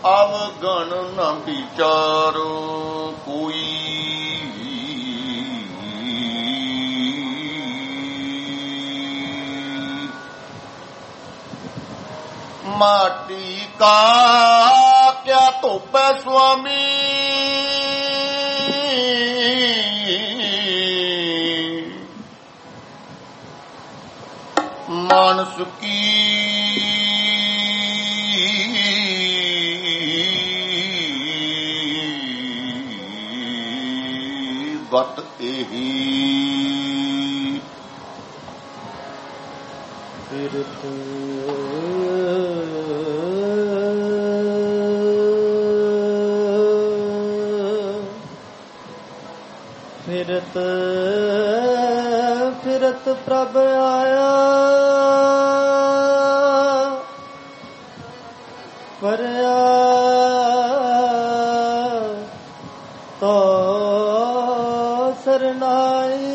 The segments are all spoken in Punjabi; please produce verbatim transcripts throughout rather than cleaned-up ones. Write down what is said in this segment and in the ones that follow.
ਅਵਗਣ ਨ ਵਿਚਾਰੋ ਕੋਈ। ਮਾਟੀ ਕਾ ਕਿਆ ਧੋਪੈ ਸੁਆਮੀ, ਮਾਨਸ ਕੀ ਗਤ ਇਹੀ। ਫਿਰਤ ਫਿਰਤ ਫਿਰਤ ਪ੍ਰਭ ਆਇਆ, ਪਰਿਆ ਤੋ ਸਰਨਾਈ।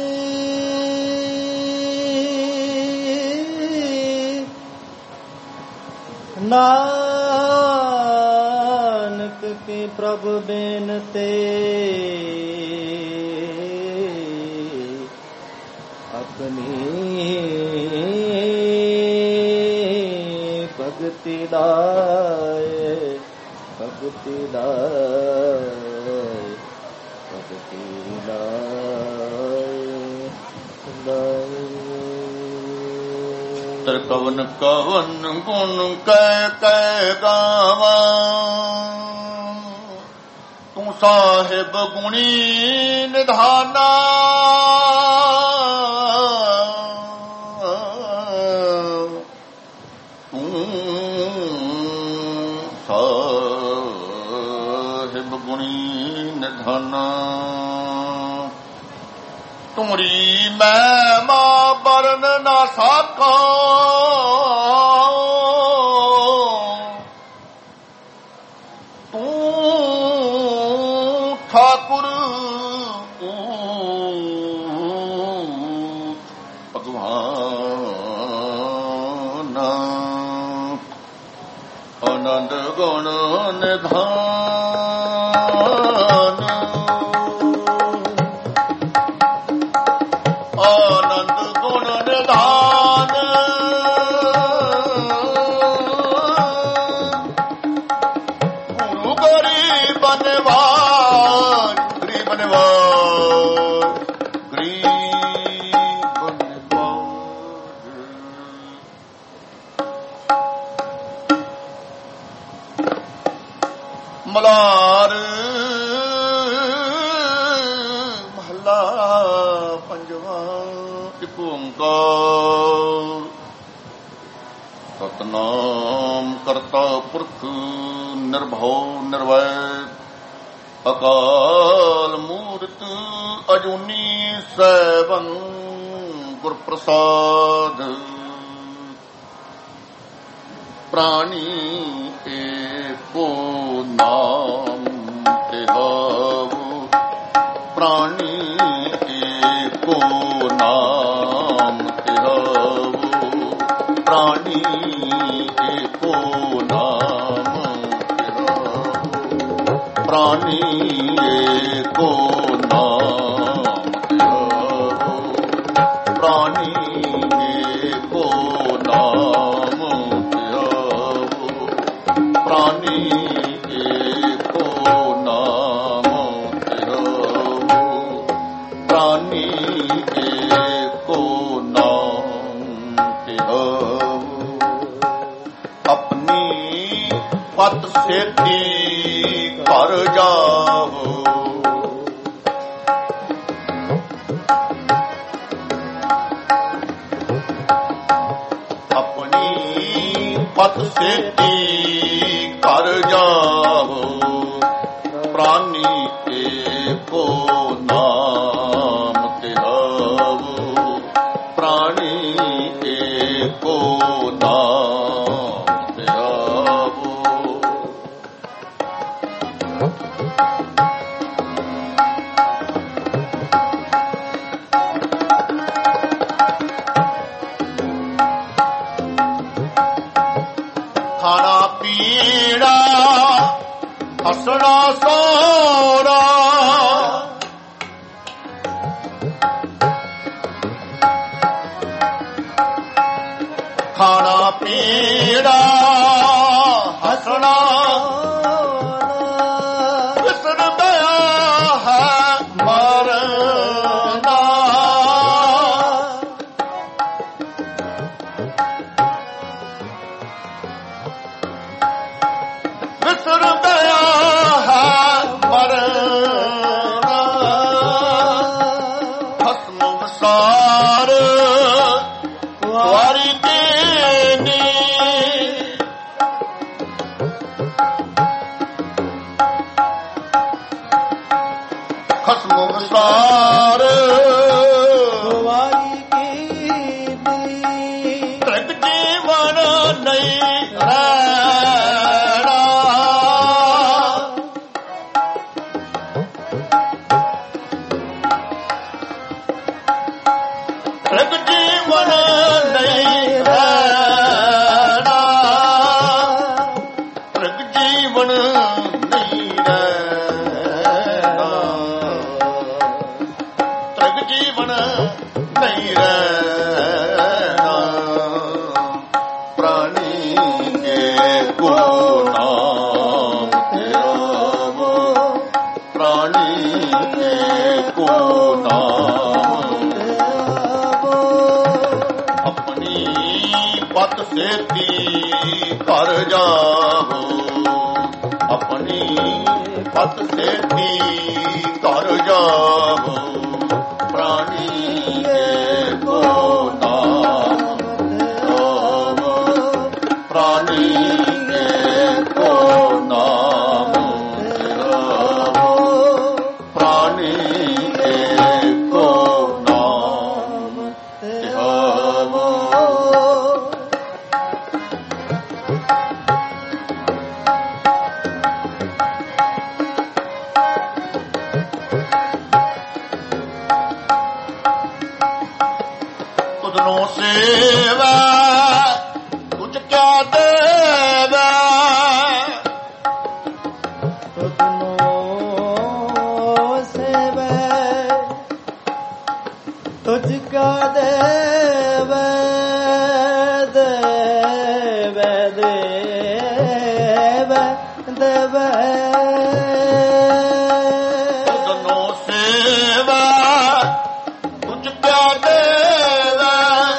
ਨਾਨਕ ਕੀ ਪ੍ਰਭ ਬੇਨਤੀ, ਆਪਣੀ ਭਗਤੀ ਲਾਏ, ਭਗਤੀ ਲਾਏ, ਭਗਤੀ ਲਾਏ, ਲਾਏ। ਤਰ ਕਵਨ ਕਵਨ ਗੁਣ ਕਹਿ ਕਹਿ ਗਾਵਾਂ, ਤੂੰ ਸਾਹਿਬ ਗੁਣੀ ਨਿਧਾਨਾ। ਤੁਮਰੀ ਮੈਂ ਮਾਂ ਬਰਨ ਨਾ ਸਾਕਾਂ, ਤੂੰ ਠਾਕੁਰ ਭਗਵਾਨ। ਆਨੰਦ ਗੁਣ ਨਿਧਾਨ, ਆਨੰਦ ਗੁਣ ਨਿਧਾਨ। ਗੁਰੂ ਗਰੀਬ ਨਿਵਾਜ, ਗਰੀਬ ਨਿਵਾਜ, ਗਰੀਬ ਨਿਵਾਜ। ਮਲਾਰ ਮਹੱਲਾ ਪੰਜਵਾਂ। ਇੱਕ ਓੰਕਾਰ ਸਤਿਨਾਮ ਕਰਤਾ ਪੁਰਖ ਨਿਰਭਉ ਨਿਰਵੈਰ ਅਕਾਲ ਮੂਰਤ ਅਜੂਨੀ ਸੈਭੰ ਗੁਰ ਪ੍ਰਸਾਦ। ਪ੍ਰਾਣੀ ਏਕੋ ਨਾਮ ਤਿਹਾਵੋ, ਪ੍ਰਾਣੀ ਏਕੋ ਨਾਮ ਤਿਹਾਵੋ, ਪ੍ਰਾਣੀ ਏਕੋ ਨਾਮ ਤਿਹਾਵੋ, ਪ੍ਰਾਣੀ ਏਕੋ ਨਾਮ ਤਿਹਾਵੋ, ਪ੍ਰਾਣੀ ਏਕੋ ਨਾਮ ਤਿਹਾਵੋ, ਪ੍ਰਾਣੀ ਏਕੋ ਨਾਮ ਤਿਹਾਵੋ, ਪ੍ਰਾਣੀ ਏਕੋ ਨਾਮ ਤਿਹਾਵੋ। ਆਪਣੀ ਪਤ ਸੇਤੀ ਘਰ ਜਾਵੋ, ਆਪਣੀ ਪਤ ਸੇਤੀ ਘਰ ਜਾਵੋ, ਪ੍ਰਾਨੀ ਏਕੋ ਨਾਮ ਤਿਹਾਵੋ, ਪ੍ਰਾਣੀ ਏਕੋ ਨਾਮ ਤਿਹਾਵੋ। ਖਾਣਾ ਪੀਣਾ ਹੱਸਣਾ ਸੋਹਣਾ ਖਾਣਾ ਪੀਣਾ ਹੱਸਣਾ ਵਿਸਰ ਗਿਆ ਹੈ ਮਰਨਾ ਵਿਸਰ ਗਿਆ ਹੈ ਮਰਨਾ ਹਸਮ ਵਿਸਾਰ ਵਾਰੀ ਖਸਮ ਵਿਸਾਰ ਵਾਰੀ ਕੀਨੀ ਤ੍ਰਿਗ ਜੀਵਨ ਨਹੀਂ ਰਹਿਣਾ ਤ੍ਰਿਗ ਜੀਵਨ ਨਹੀਂ ਰਹਿਣਾ ਤ੍ਰਿਗ ਜੀਵਨ ਨਹੀਂ ਰਹਿਣਾ ਜੀਵਨ ਨਹੀਂ ਰਹਿਣਾ ਪ੍ਰਾਣੀ ਕੇ ਕੋ ਨਾਮ ਧਿਆਵੋ ਪ੍ਰਾਣੀ ਕੇ ਕੋ ਨਾਮ ਧਿਆਵੋ ਆਪਣੀ ਪਤ ਸੇਤੀ ਘਰ ਜਾਵੋ ਆਪਣੀ ਪਤ ਸੇਤੀ ਘਰ ਜਾਵੋ ਪ੍ਰਾਣੀ ਕੇ ਕੋ ਨਾਮ ਧਿਆਵੋ ਪ੍ਰਾਣੀ ਕੇ ਕੋ ਨਾਮ ਧਿਆਵੋ ਪ੍ਰਾਣੀ ਕੇ ਕੋ ਨਾਮ ਧਿਆਵੋ ਤੁਧਨੋਂ ਸੇਵਾ ਕੁਝ ਕਿਆ ਦੇਵਾ ਤੁਧਨੋਂ ਸੇਵਾ ਤੁਝ ਕਿਆ ਦੇਵਾ ਦੇਵਾ ਦੇਵਾ ਦੇਵਾ ਤੁਧਨੋਂ ਸੇਵਾ ਕੁਝ ਕਿਆ ਦੇਵਾ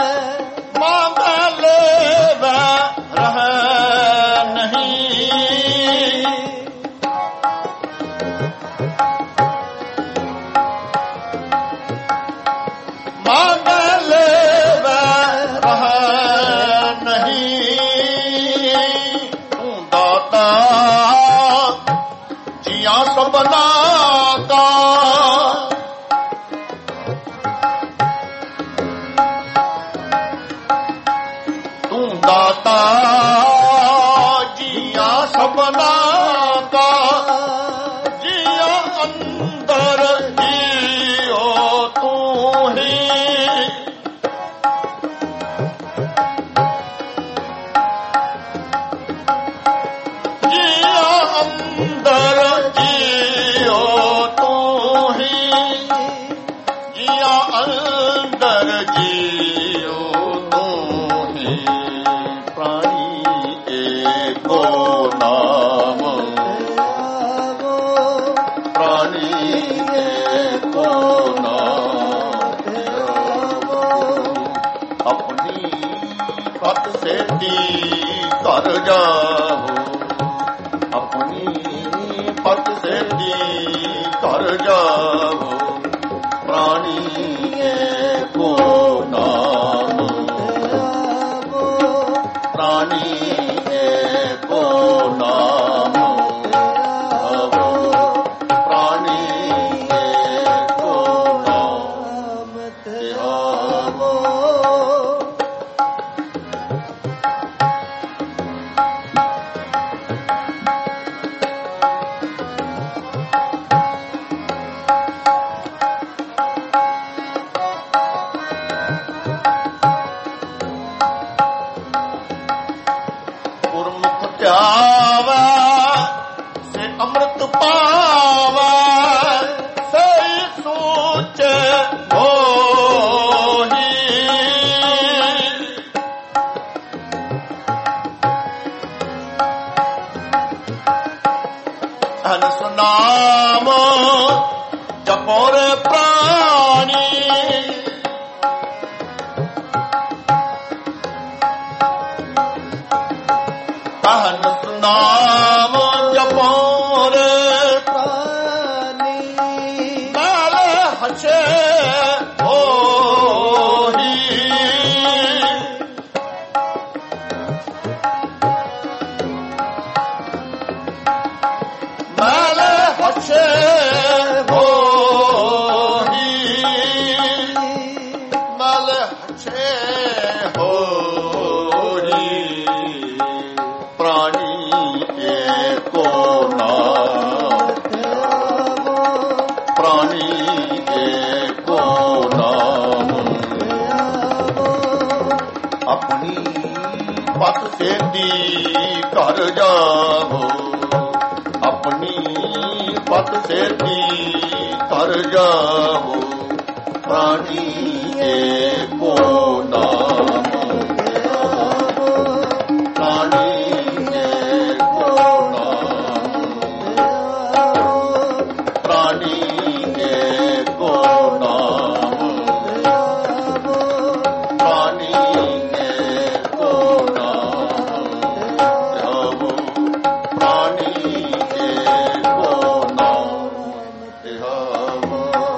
ਸਭਨਾ ਕਾ ਤੂੰ ਦਾਤਾ ਜੀਆ ਸਭਨਾ ਕਾ ਜੀਆ ਅੰਦਰ ਜੀਓ ਤੂੰ ਹੀ ਜੀਆ ਅੰਦਰ ਅੰਦਰ ਜੀਓ ਤੂੰ ਹੀ ਪ੍ਰਾਣੀ ਏਕੋ ਨਾਮ ਧਿਆਵੋ ਪ੍ਰਾਣੀ ਏਕੋ ਨਾਮ ਧਿਆਵੋ ਆਪਣੀ ਪਤ ਸੇਤੀ ਘਰ ਜਾਵੋ ਆਪਣੀ ਪਤ ਸੇਤੀ ਘਰ ਜਾਵੋ ਪ੍ਰਾਣੀ ਏਕੋ ਨਾਮ ਧਿਆਵੋ ਪ੍ਰਾਣੀ ਏਕੋ ਨਾਮ ਧਿਆਵੋ ਪ੍ਰਾਣੀ ਏਕੋ ਨਾਮ ਧਿਆਵੋ ਧਿਆਵਾ ਸੇ ਅੰਮ੍ਰਿਤ ਨਾਮ ਜਪੋ ਰੇ ਪ੍ਰਾਨੀ ਨਾਲ ਹਛੇ ਹੋਈ ਨਾਲ ਹਛੇ ਹੋਈ ਨਾਲ ਹਛੇ ਹੋਈ ਪ੍ਰਾਣੀ ਏਕੋ ਨਾਮ ਪ੍ਰਾਣੀ ਏਕੋ ਨਾਮ ਆਪਣੀ ਪਤ ਸੇਤੀ ਘਰ ਜਾਵੋ ਆਪਣੀ ਪਤ ਸੇਤੀ ਘਰ ਜਾਵੋ ਪ੍ਰਾਣੀ ਏਕੋ ਨਾਮ ਪ੍ਰਾਣੀ ਏਕੋ ਨਾਮ ਪ੍ਰਾਣੀ ਏਕੋ ਨਾਮ ਪ੍ਰਾਣੀ ਏਕੋ ਨਾਮ ਧਿਆਵੋ ਪ੍ਰਾਣੀ ਏਕੋ ਨਾਮ ਧਿਆਵੋ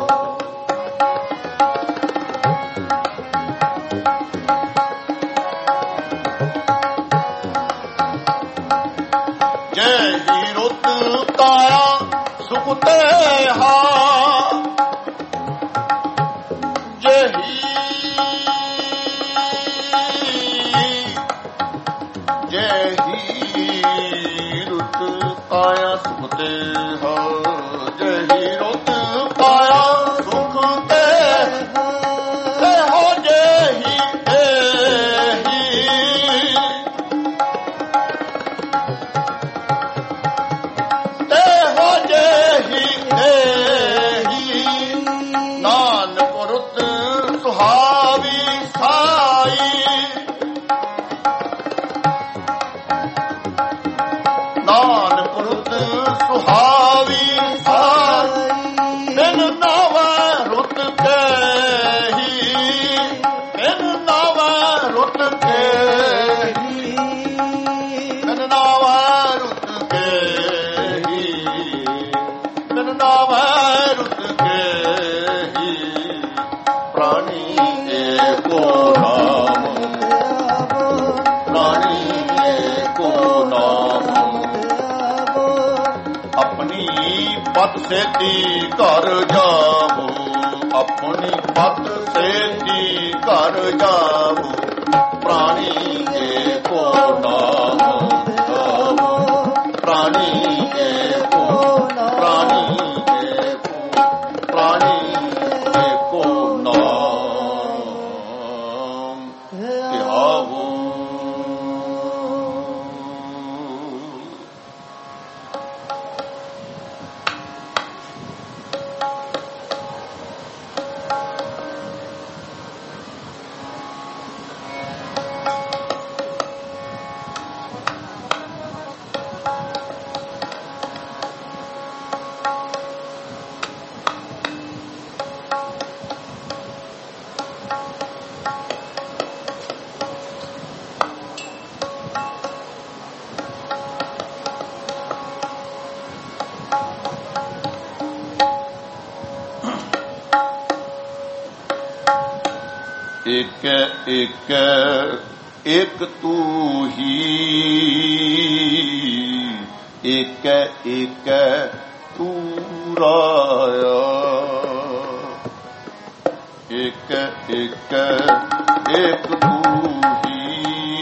ਜੈ ਹੀ ਰੁੱਤ ਕਾਇਆ ਸੁਖ ਤੇ ਹਾ ਜੈ ਹੀ ਜੈ ਹੀ ਰੁੱਤ ਕਾਇਆ ਸੁਖ ਤੇ ਹਾ ਜੈ ਹੀ ਰੁੱਤ ਕਾਇਆ ਸੁਖ ਤੇ ਤੇ ਹੋ ਜੈ ਹੀ ਨਾਨਕ ਰੁੱਤ ਸੁਹਾਵੀ ਸਾਈ ਨਾਨਕ ਰੁੱਤ ਸੁਹਾਵੀ ਸਾਈ ਬਿਨ ਨਾਵਾ ਰੁੱਤ ਕਹੀ ਬਿਨ ਨਾਵਾ ਰੁੱਤ ਕਹੀ ਬਿਨ ਨਾਵਾ ਰੁੱਤ ਕਹੀ ਬਿਨ ਨਾਵਾ ਰੁੱਤ ਕਹੀ ਪ੍ਰਾਣੀ ਏਕੋ ਨਾਮ ਪ੍ਰਾਣੀ ਏਕੋ ਨਾਮ ਆਪਣੀ ਪਤ ਸੇਤੀ ਘਰ ਜਾਵੋ ਆਪਣੀ ਪਤ ਸੇਤੀ ਘਰ ਜਾਵੋ ਪ੍ਰਾਣੀ ਏਕੋ ਨਾਮ ਪ੍ਰਾਣੀ ਏਕੋ ਪ੍ਰਾਣੀ ਏਕੋ ਪ੍ਰਾਣੀ ਏਕੋ ਨਾਮ ਧਿਆਵੋ ਇੱਕ ਇੱਕ ਇੱਕ ਤੂੰ ਹੀ ਇੱਕ ਇੱਕ ਤੂੰ ਰਾਇਆ ਇੱਕ ਇੱਕ ਇੱਕ ਤੂੰ ਹੀ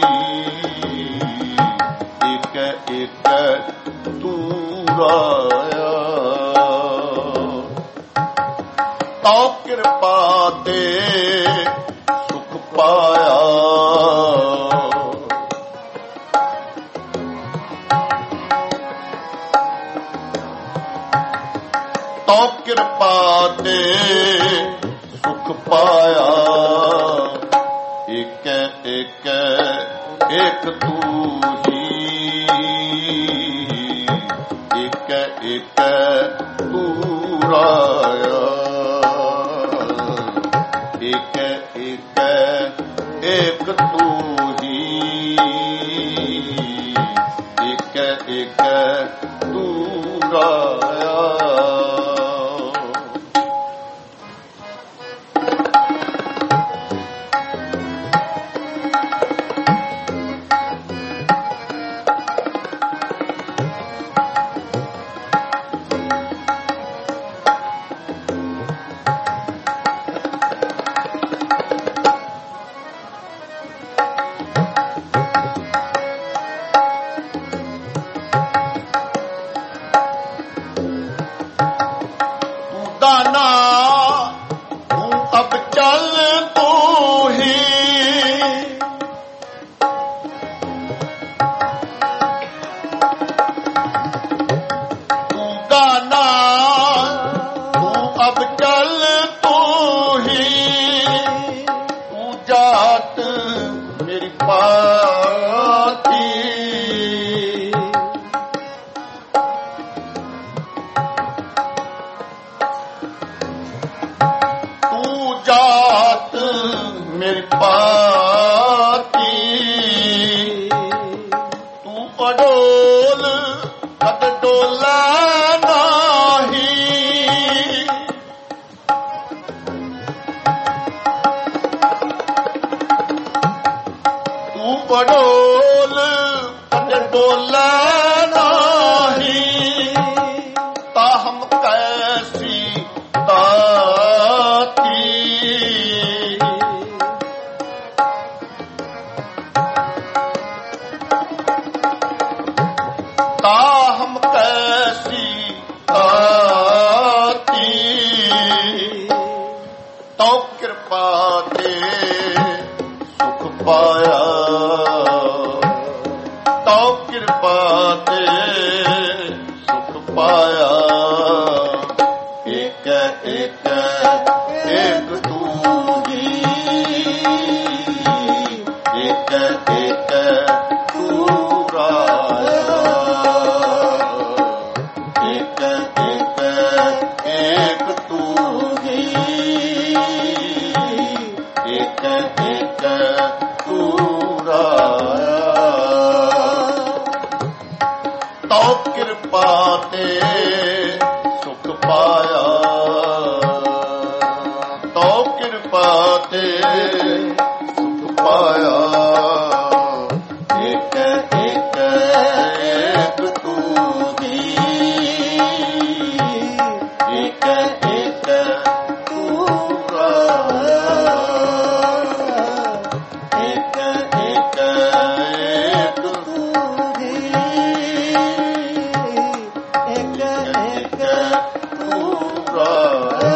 ਇੱਕ ਇੱਕ ਤੂੰ ਰਾਇਆ ਤਉ ਕਿਰਪਾ ਤੇ ਸੁਖ ਪਾਇਆ ਤਉ ਕਿਰਪਾ ਤੇ ਸੁਖ ਪਾਇਆ ਇੱਕ ਇੱਕ ਇੱਕ ਤੂੰ ਹੀ ਇੱਕ ਇੱਕ ਤੂੰ ਰਾਇਆ ਇੱਕ ਇੱਕ ਇੱਕ ਤੂੰ ਹੀ ਇੱਕ ਰਾਇਆ। दाना तू अब चल तू ही, तू गाना तू अब चल तू ही, तू जात मेरी पाती, जात मेरी पाती, तू अडोल कद डोला नाही, तू अडोल कद डोला नाही, ताहम कैसी ताती, ताहम कैसी ताती, तो कृपा दे सुख पाया, तो कृपा दे सुख पाया। एक एक एक तू ही, एक एक तू राया, एक एक एक तू ही, एक एक तू राया। तो कृपा ते सुख पाया, तो कृपा ते सुख पाया। एक एक एक तू ही, एक एक तू राया, एक एक एक तू ही, एक एक तू राया।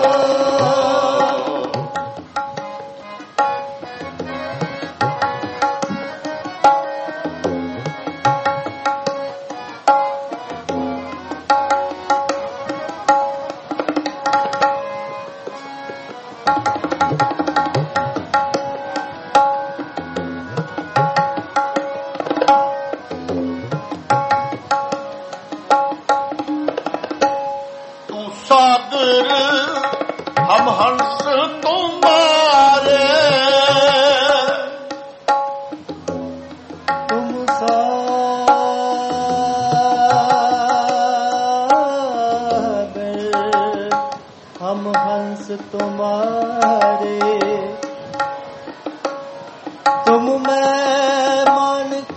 तू सागर हम हंस तुम्हारे, तुम सागर हम हंस तुम्हारे, तुम मैं मानक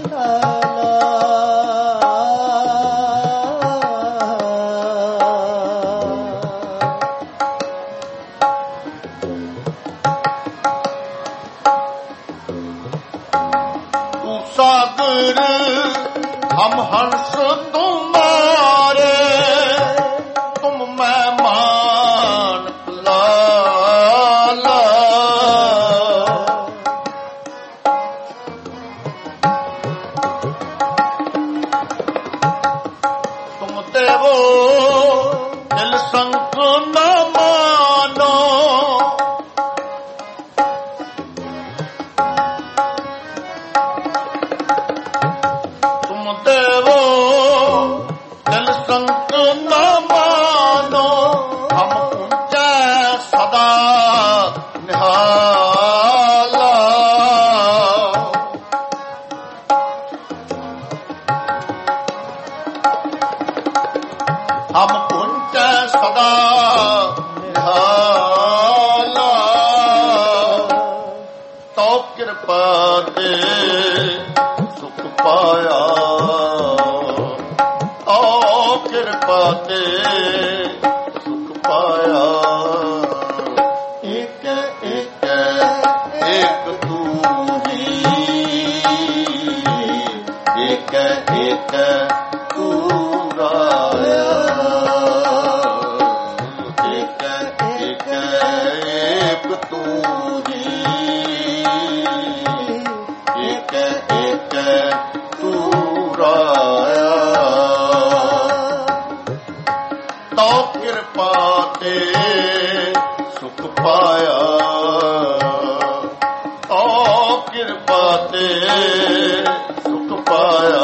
तू सागर हम हंस तुम्हारे, तुम मैं मान लाला, तुम देवो दिल संग न मानो, तुम देवो ਕਿਰਪਾ ਤੇ ਸੁਖ ਪਾਇਆ, ਓ ਕਿਰਪਾ ਤੇ ਸੁਖ ਪਾਇਆ। ਇੱਕ ਇੱਕ ਇੱਕ ਤੂੰ ਹੀ, ਇੱਕ ਇੱਕ ਤੂੰ ਰਾਇਆ, ਇੱਕ ਇੱਕ ਇੱਕ ਤੂੰ ਹੀ, ਇੱਕ ਇੱਕ ਤੂੰ ਰਾਇਆ। ਤੋ ਕਿਰਪਾ ਤੇ ਸੁਖ ਪਾਇਆ, ਓ ਕਿਰਪਾ ਤੇ ਸੁਖ ਪਾਇਆ।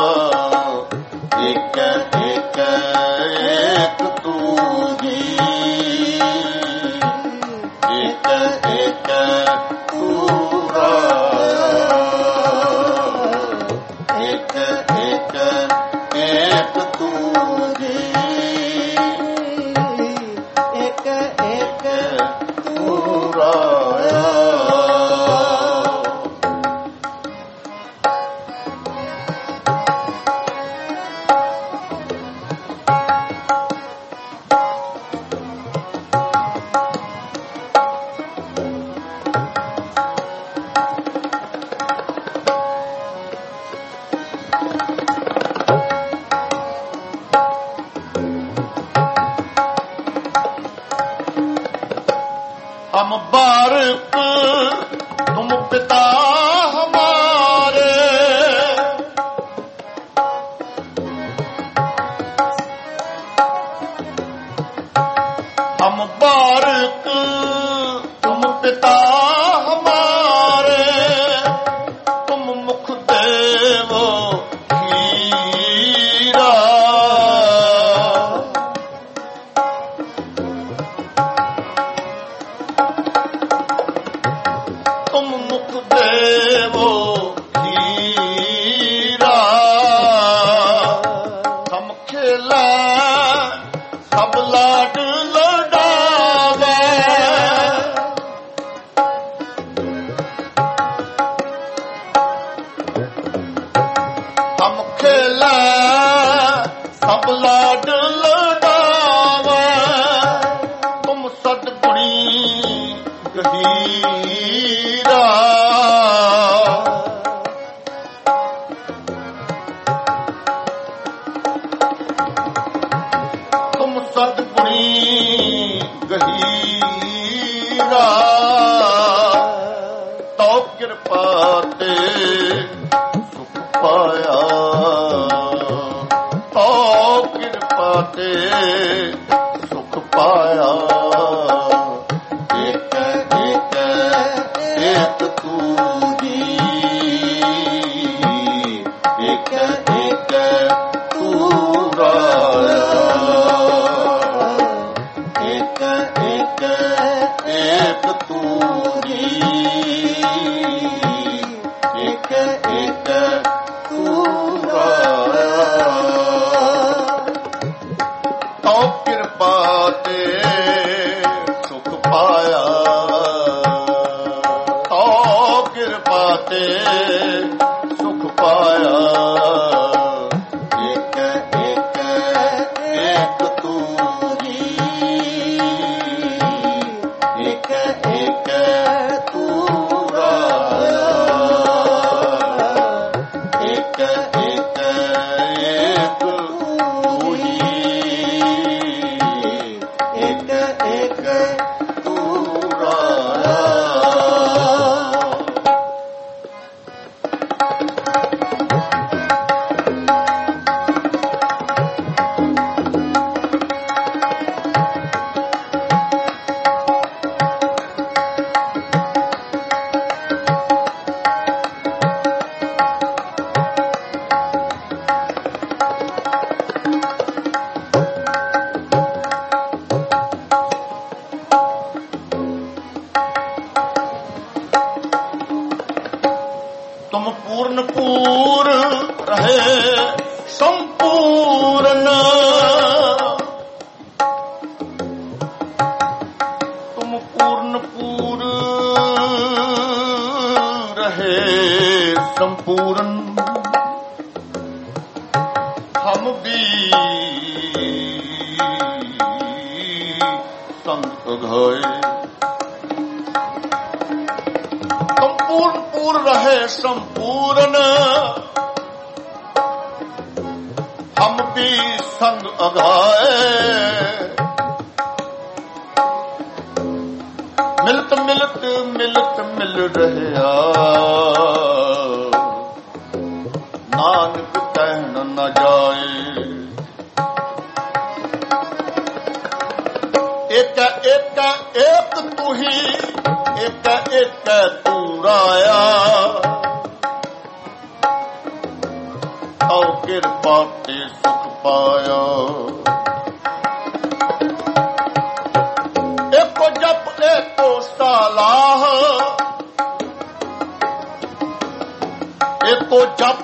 ਇੱਕ ਇੱਕ ਇੱਕ ਤੂੰ ਹੀ, ਇੱਕ ਇੱਕ ਤੂੰ ਰਾਇਆ, ਇੱਕ ਇੱਕ ਇੱਕ ਤੂੰ ਹੀ, ਇੱਕ ਇੱਕ ਤੂੰ ਰਾਇਆ। हम बारिक तुम पिता हमारे, हम बारिक तुम पिता हमारे, तुम मुख देव हीरा, तुम मुख देवो हीरा। हम खेला सब लाड लडावे, हम खेला सब लाड लडावे, तुम सतगुणी गहीरा। तुम सतगुणी गहीरा, तो कृपा ते सुख पाया, तो कृपा ते सुख पाया। एक एक एक तू ही, एक एक तू राया, एक एक एक तू ही, एक एक तू राया। तो कृपा ते सुख पाया, तो कृपा ते सुख पाया। एक एक एक तू ही, एक एक तू राया, एक एक एक तू ही, एक एक तू राया। रहे संपूर्ण हम भी संग अघाए। संपूर्ण पूर्ण रहे संपूर्ण हम भी संग अघाए। मिलत मिलत मिलत मिल रहा नानक कहन न जाए। एक एक एक तू ही एक एक तू राया और कृपा ते सुख पाया। एको जप एको सलाह एको जप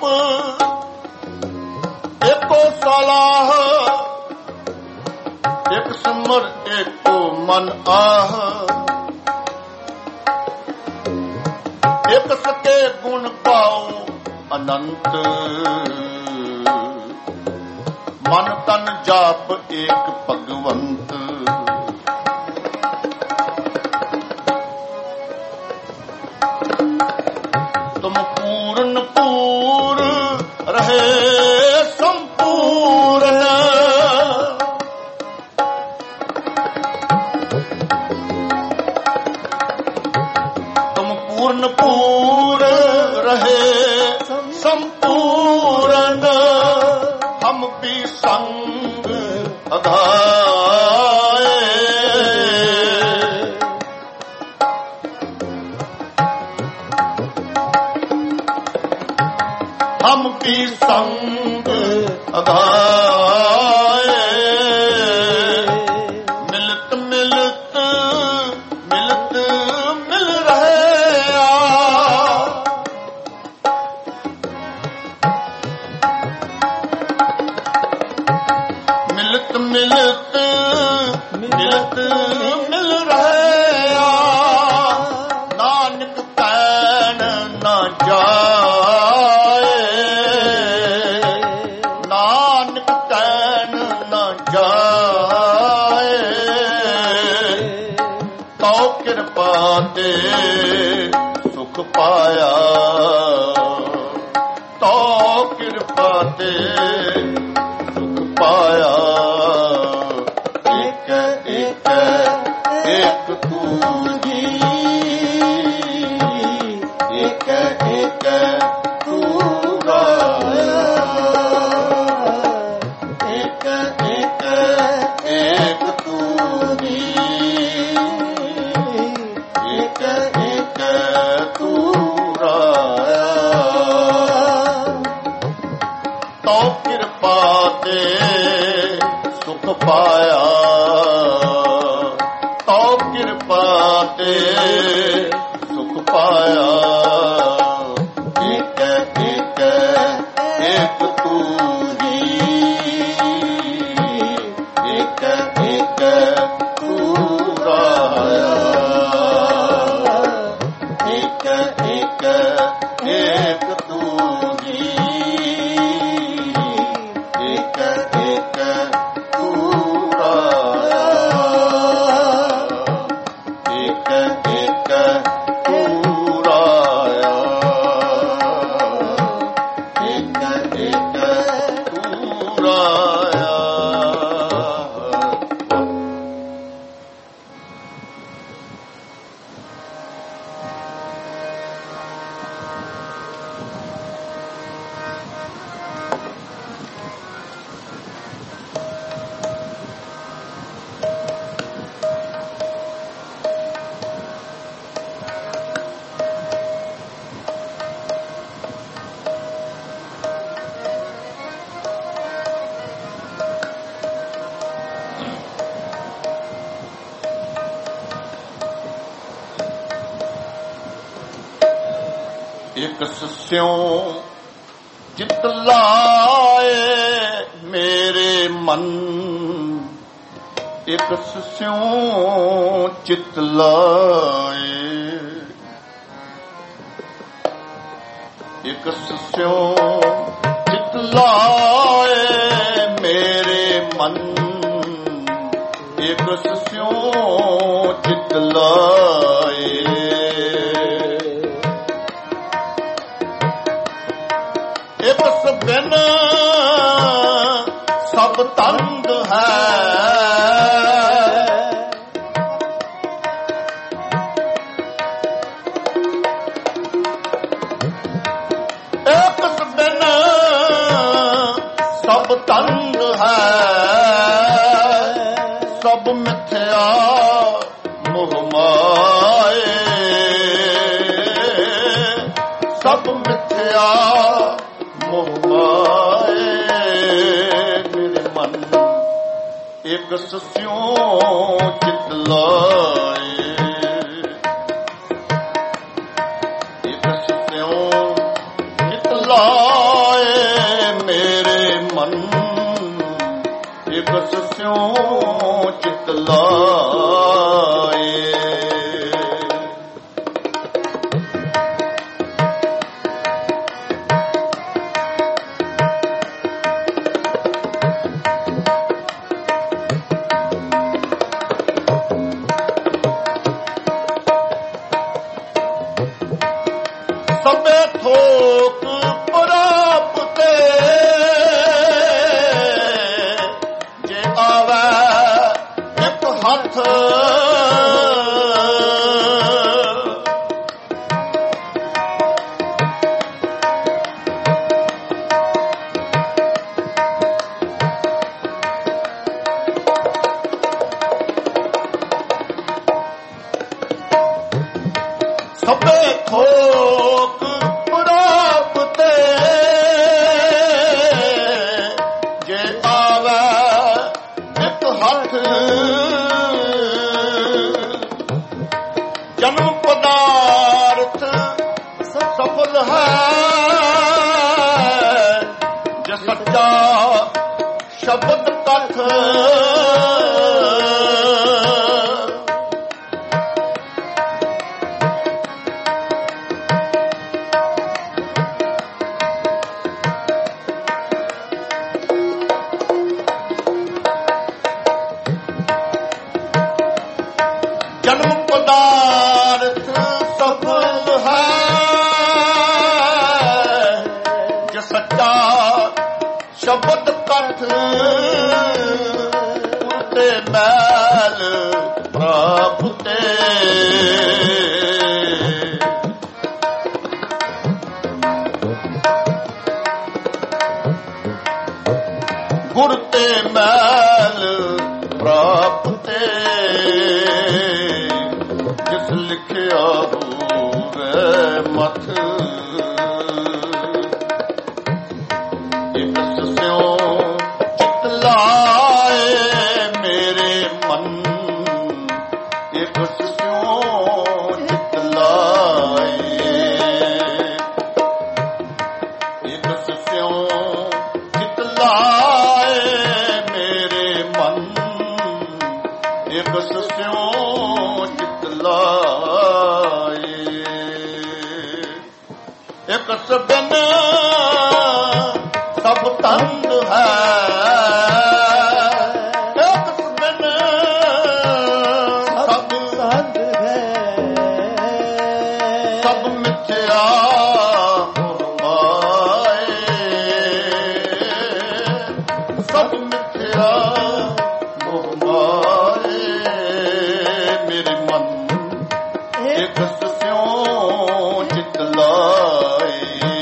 एको सलाह एक सिमर एको मन आह। एक सके गुण पाओ अनंत मन तन जाप एक भगवंत। तुम पूर्ण पूर्ण रहे संपूर्ण तुम पूर्ण पूर्ण रहे संपूर्ण हम भी संग अघाए। हम भी संग अघाए। मिलत मिलत मिलत मिल रहे आ। मिलत मिलत मिलत मिल रहे आ। नानक कहन न जाए। नानक कहन न जाए। तो कृपा ते सुख पाया। तो कृपा ते सुख पाया। एक एक एक तू ही एक एक तू राया। एक एक एक तू ही एक एक तू राया। तो कृपा ते सुख पाया। तो कृपा ते सुख पाया। एक एक एक तू ही एक एक तू राया। एक एक एक तू ही एक एक तू राया। एक एक तू राया। एक एक तू राया। एक स्यों चित लाए मेरे मन। एक स्यों चित लाए ਇੱਕ ਸਿਉ ਚਿਤ ਲਾਏ ਮੇਰੇ ਮਨ, ਇੱਕ ਸਿਉ ਚਿਤ ਲਾਏ। ਇੱਕ ਬਿਨ ਸਭ ਤੰਗ ਹੈ, ਤੰਗ ਹੈ ਸਭ ਮਿਥਿਆ ਮੋਹ ਮਾਏ, ਸਭ ਮਿਥਿਆ ਮੋਹ ਮਾਏ। ਮੇਰੇ ਮਨ ਇੱਕ ਸਿਉ ਚਿਤ ਲਾਏ, ਇੱਕ ਸਿਉ ਚਿਤ ਲਾਏ ਮੇਰੇ ਮਨ, ਇੱਕ ਸਿਉ ਚਿਤ ਲਾਏ। ਸਭੇ ਥੋਕ ਪ੍ਰਾਪਤੇ ਜੇ ਆਵੈ ਇੱਕ ਹੱਥ, ਸਭੇ ਥੋਕ ਪ੍ਰਾਪਤੇ ਜੇ ਆਵੈ ਇੱਕ ਹੱਥ, ਜਨਮ ਪਦਾਰਥ ਸਫਲ ਹੈ ਜੇ ਸੱਚਾ ਸ਼ਬਦ ਕਥ। ਜਨਮ ਪਦਾਰਥ ਸਫਲ ਹੈ ਜੇ ਸੱਚਾ ਸ਼ਬਦ ਕਥ। ਉਤੇ ਮੈਲ ਪ੍ਰਾਪਤੇ ਗੁਰ ਤੇ ਮੈਲ ਪ੍ਰਾਪਤੇ, ਜਿਸ ਲਿਖਿਆ ਹੋਵੇ ਮਥ। ਇੱਕ ਸਿਉ ਚਿਤ ਲਾਏ ਮੇਰੇ ਮਨ, ਇੱਕ ਸਿਉ ਚਿਤ ਲਾਏ। ਇੱਕ ਸਿਉ ਚਿਤ ਲਾਏ ਮੇਰੇ ਮਨ, ਇੱਕ ਸਿਉ ਚਿਤ ਲਾਏ। ਇੱਕ ਬਿਨ ਸਭ ਤੰਗ ਹੈ, ਇੱਕ ਬਿਨ ਸਭ ਤੰਗ ਹੈ, ਸਭ ਮਿਥਿਆ ਮੋਹ ਮਾਏ, ਸਭ ਮਿਥਿਆ ਮੋਹ ਮਾਏ। ਮੇਰੇ ਮਨ ਇੱਕ ਸਿਉ ਚਿਤ ਲਾਏ,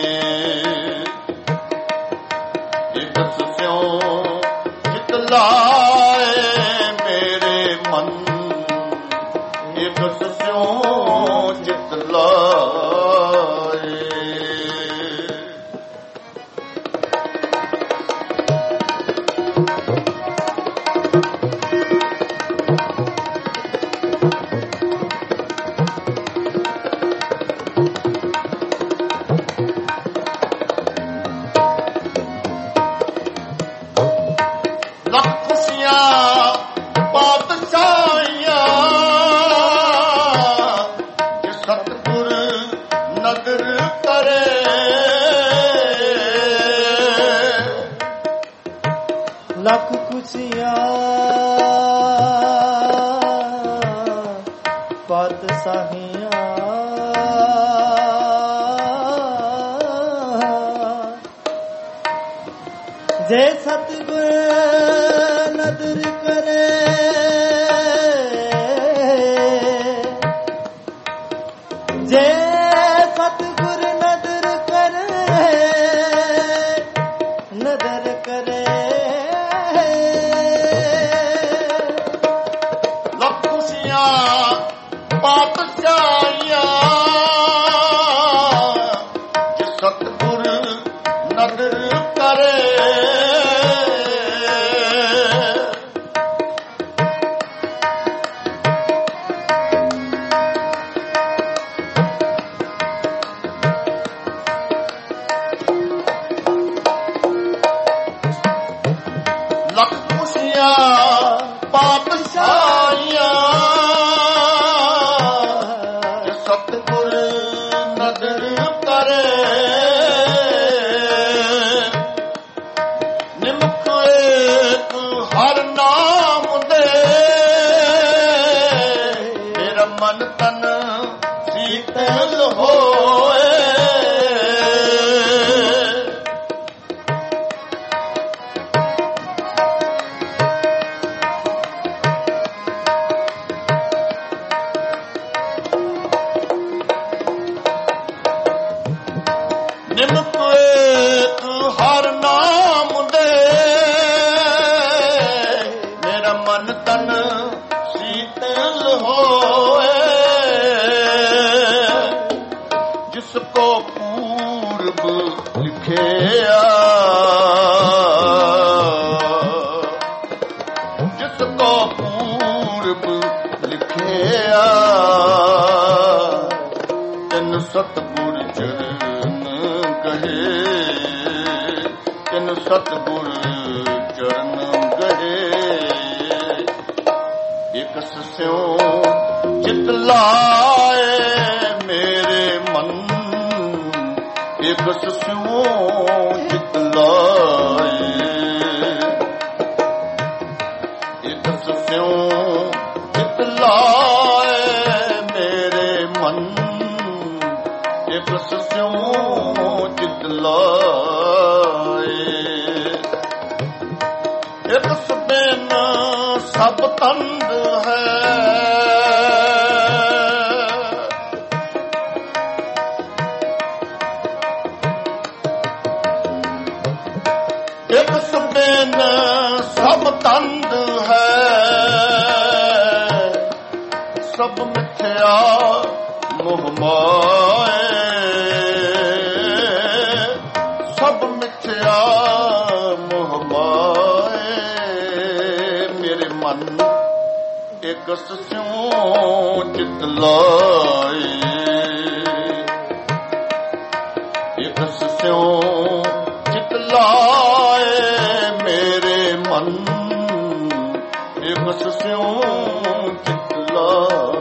ਇੱਕ ਸਿਉ ਚਿਤ ਲਾਏ ਮੇਰੇ ਮਨ, ਇੱਕ ਸਿਉ ਚਿਤ ਲਾਏ। ਲੱਖ ਖੁਸ਼ੀਆਂ ਪਾਤਸ਼ਾਹੀਆਂ ਜੇ ਸਤਿਗੁਰ ਨਦਰ ਕਰੇ, ਲੱਖ ਖੁਸ਼ੀਆਂ ਪਾਤਸ਼ਾਹੀਆਂ ਜੇ ਸਤਿਗੁਰ ਨਦਰ ਕਰੇ ਜੇ ਸਤਿਗੁਰ ਨਦਰ ਕਰੇ ਨਦਰ ਕਰੇ ਲੱਖ ਖੁਸ਼ੀਆਂ ਪਾਤਸ਼ਾਹੀਆਂ ਜੇ ਸਤਿਗੁਰ ਨਦਰ ਕਰੇ ਲੱਖ ਖੁਸ਼ੀਆਂ ਪਾਤਸ਼ਾਹੀਆਂ ਜੇ ਸਤਿਗੁਰ ਨਦਰ ਕਰੇ ਨਿਮਕ ਏਕ ਹਰ ਨਾਮ ਦੇ ਮੇਰਾ ਮਨ ਤਨ ਸੀਤਲ ਹੋਏ ਨਿਮਕ ਏਕ ਹਰ ਨਾਮ ਦੇ ਮੇਰਾ ਮਨ ਤਨ ਸੀਤਲ ਹੋਏ ਜਿਸ ਕੋ ਪੂਰਬ ਲਿਖਿਆ ਜਿਸ ਕੋ ਪੂਰਬ ਲਿਖਿਆ ਤਿਨ ਸਤਿਗੁਰ ਚਰਨ ਗਏ ਤਿਨ ਸਤਿਗੁਰ ਚਰਨ ਗਏ ਇਕ ਸਿਉ ਚਿਤ ਲਾਏ ਮੇਰੇ ਮਨ ਇਕ ਸਿਉ ਚਿਤ ਲਾਏ ਇਕ ਸਿਉ ਚਿਤ ਲਾਏ ਮੇਰੇ ਮਨ ਇਕ ਸਿਉ ਚਿਤ ਲਾਏ ਇਕ ਸੁਬਿਨ ਸਭ ਤੰਦ ਹੈ ਇਕ ਸੁਬਿਨ ਸਭ ਤੰਦ ਹੈ ਸਭ ਮਿਥਿਆ ਮੋਹ ਮਾਏ ਸਭ ਮਿਥਿਆ ਮੋਹ ਮਾਏ ਮੇਰੇ ਮਨ ਇਕ ਸਿਉ ਚਿਤ ਲਾਏ ਇਕ ਸਿਉ ਚਿਤ ਲਾਏ ਮੇਰੇ ਮਨ ਇਕ ਸਿਉ ਚਿਤ ਲਾਏ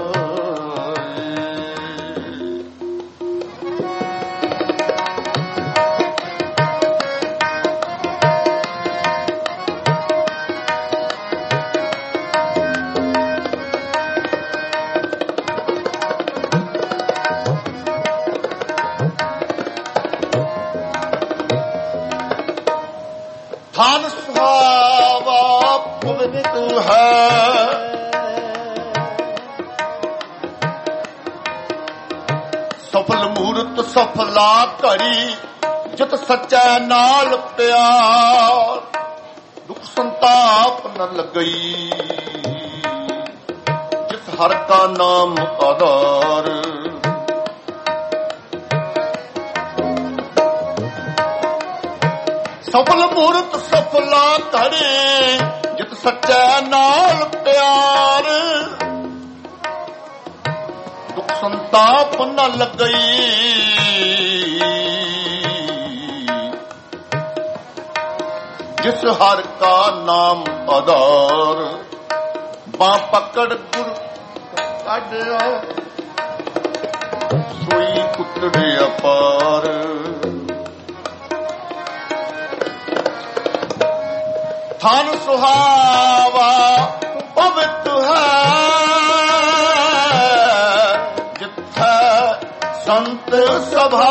ਥਾਨ ਸੁਹਾਵਾ ਪਵਿੱਤ ਹੈ ਸਫਲ ਮੂਰਤ ਸਫਲਾ ਘੜੀ ਜਿਤ ਸੱਚਾ ਨਾਲ ਪਿਆਰ ਦੁੱਖ ਸੰਤਾਪ ਨ ਲੱਗਈ ਜਿਸ ਹਰ ਕਾ ਨਾਮ ਆਧਾਰ ਸਫਲ ਮੂਰਤ ਸਫਲਾ ਘੜੀ ਜਿਤ ਸੱਚਾ ਨਾਲ ਪਿਆਰ ਦੁੱਖ ਸੰਤਾਪ ਨ ਲੱਗਈ ਜਿਸ ਹਰ ਕਾ ਨਾਮ ਆਧਾਰ ਬਾਹ ਪਕੜ ਗੁਰ ਕੱਢਿਆ ਸੋਈ ਕੁੱਤਰੇ ਅਪਾਰ ਥਾਨ ਸੁਹਾਵਾ ਪਵਿੱਤ ਹੈ ਜਿੱਥੈ ਸੰਤ ਸਭਾ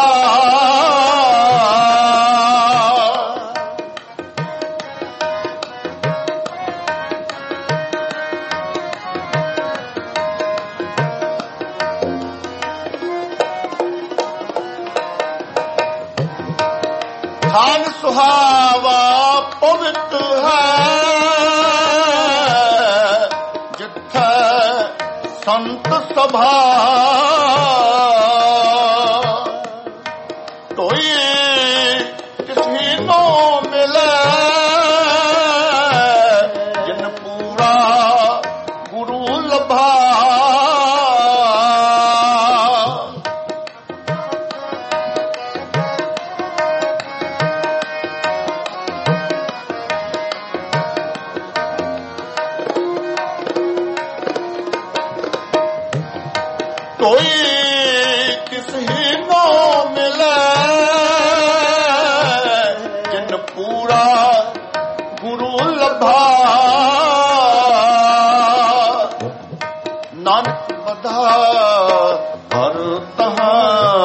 ਥਾਨ ਸੁਹਾਵਾ ਪਵਿੱਤ ਹੈ ਜਿੱਥੈ ਸੰਤ ਸਭਾ ਕੋਈ ਕਿਸੀ ਨੂੰ ਮਿਲੇ ਜਿਨ ਪੂਰਾ ਗੁਰੂ ਲਭਾ ਕੋਈ ਕਿਸੀ ਨੂੰ ਮਿਲੇ ਜਿਨ ਪੂਰਾ ਗੁਰੂ ਲਭਾ ਨਾਨਕ ਬਧਾ ਹਰ ਤਹਾਂ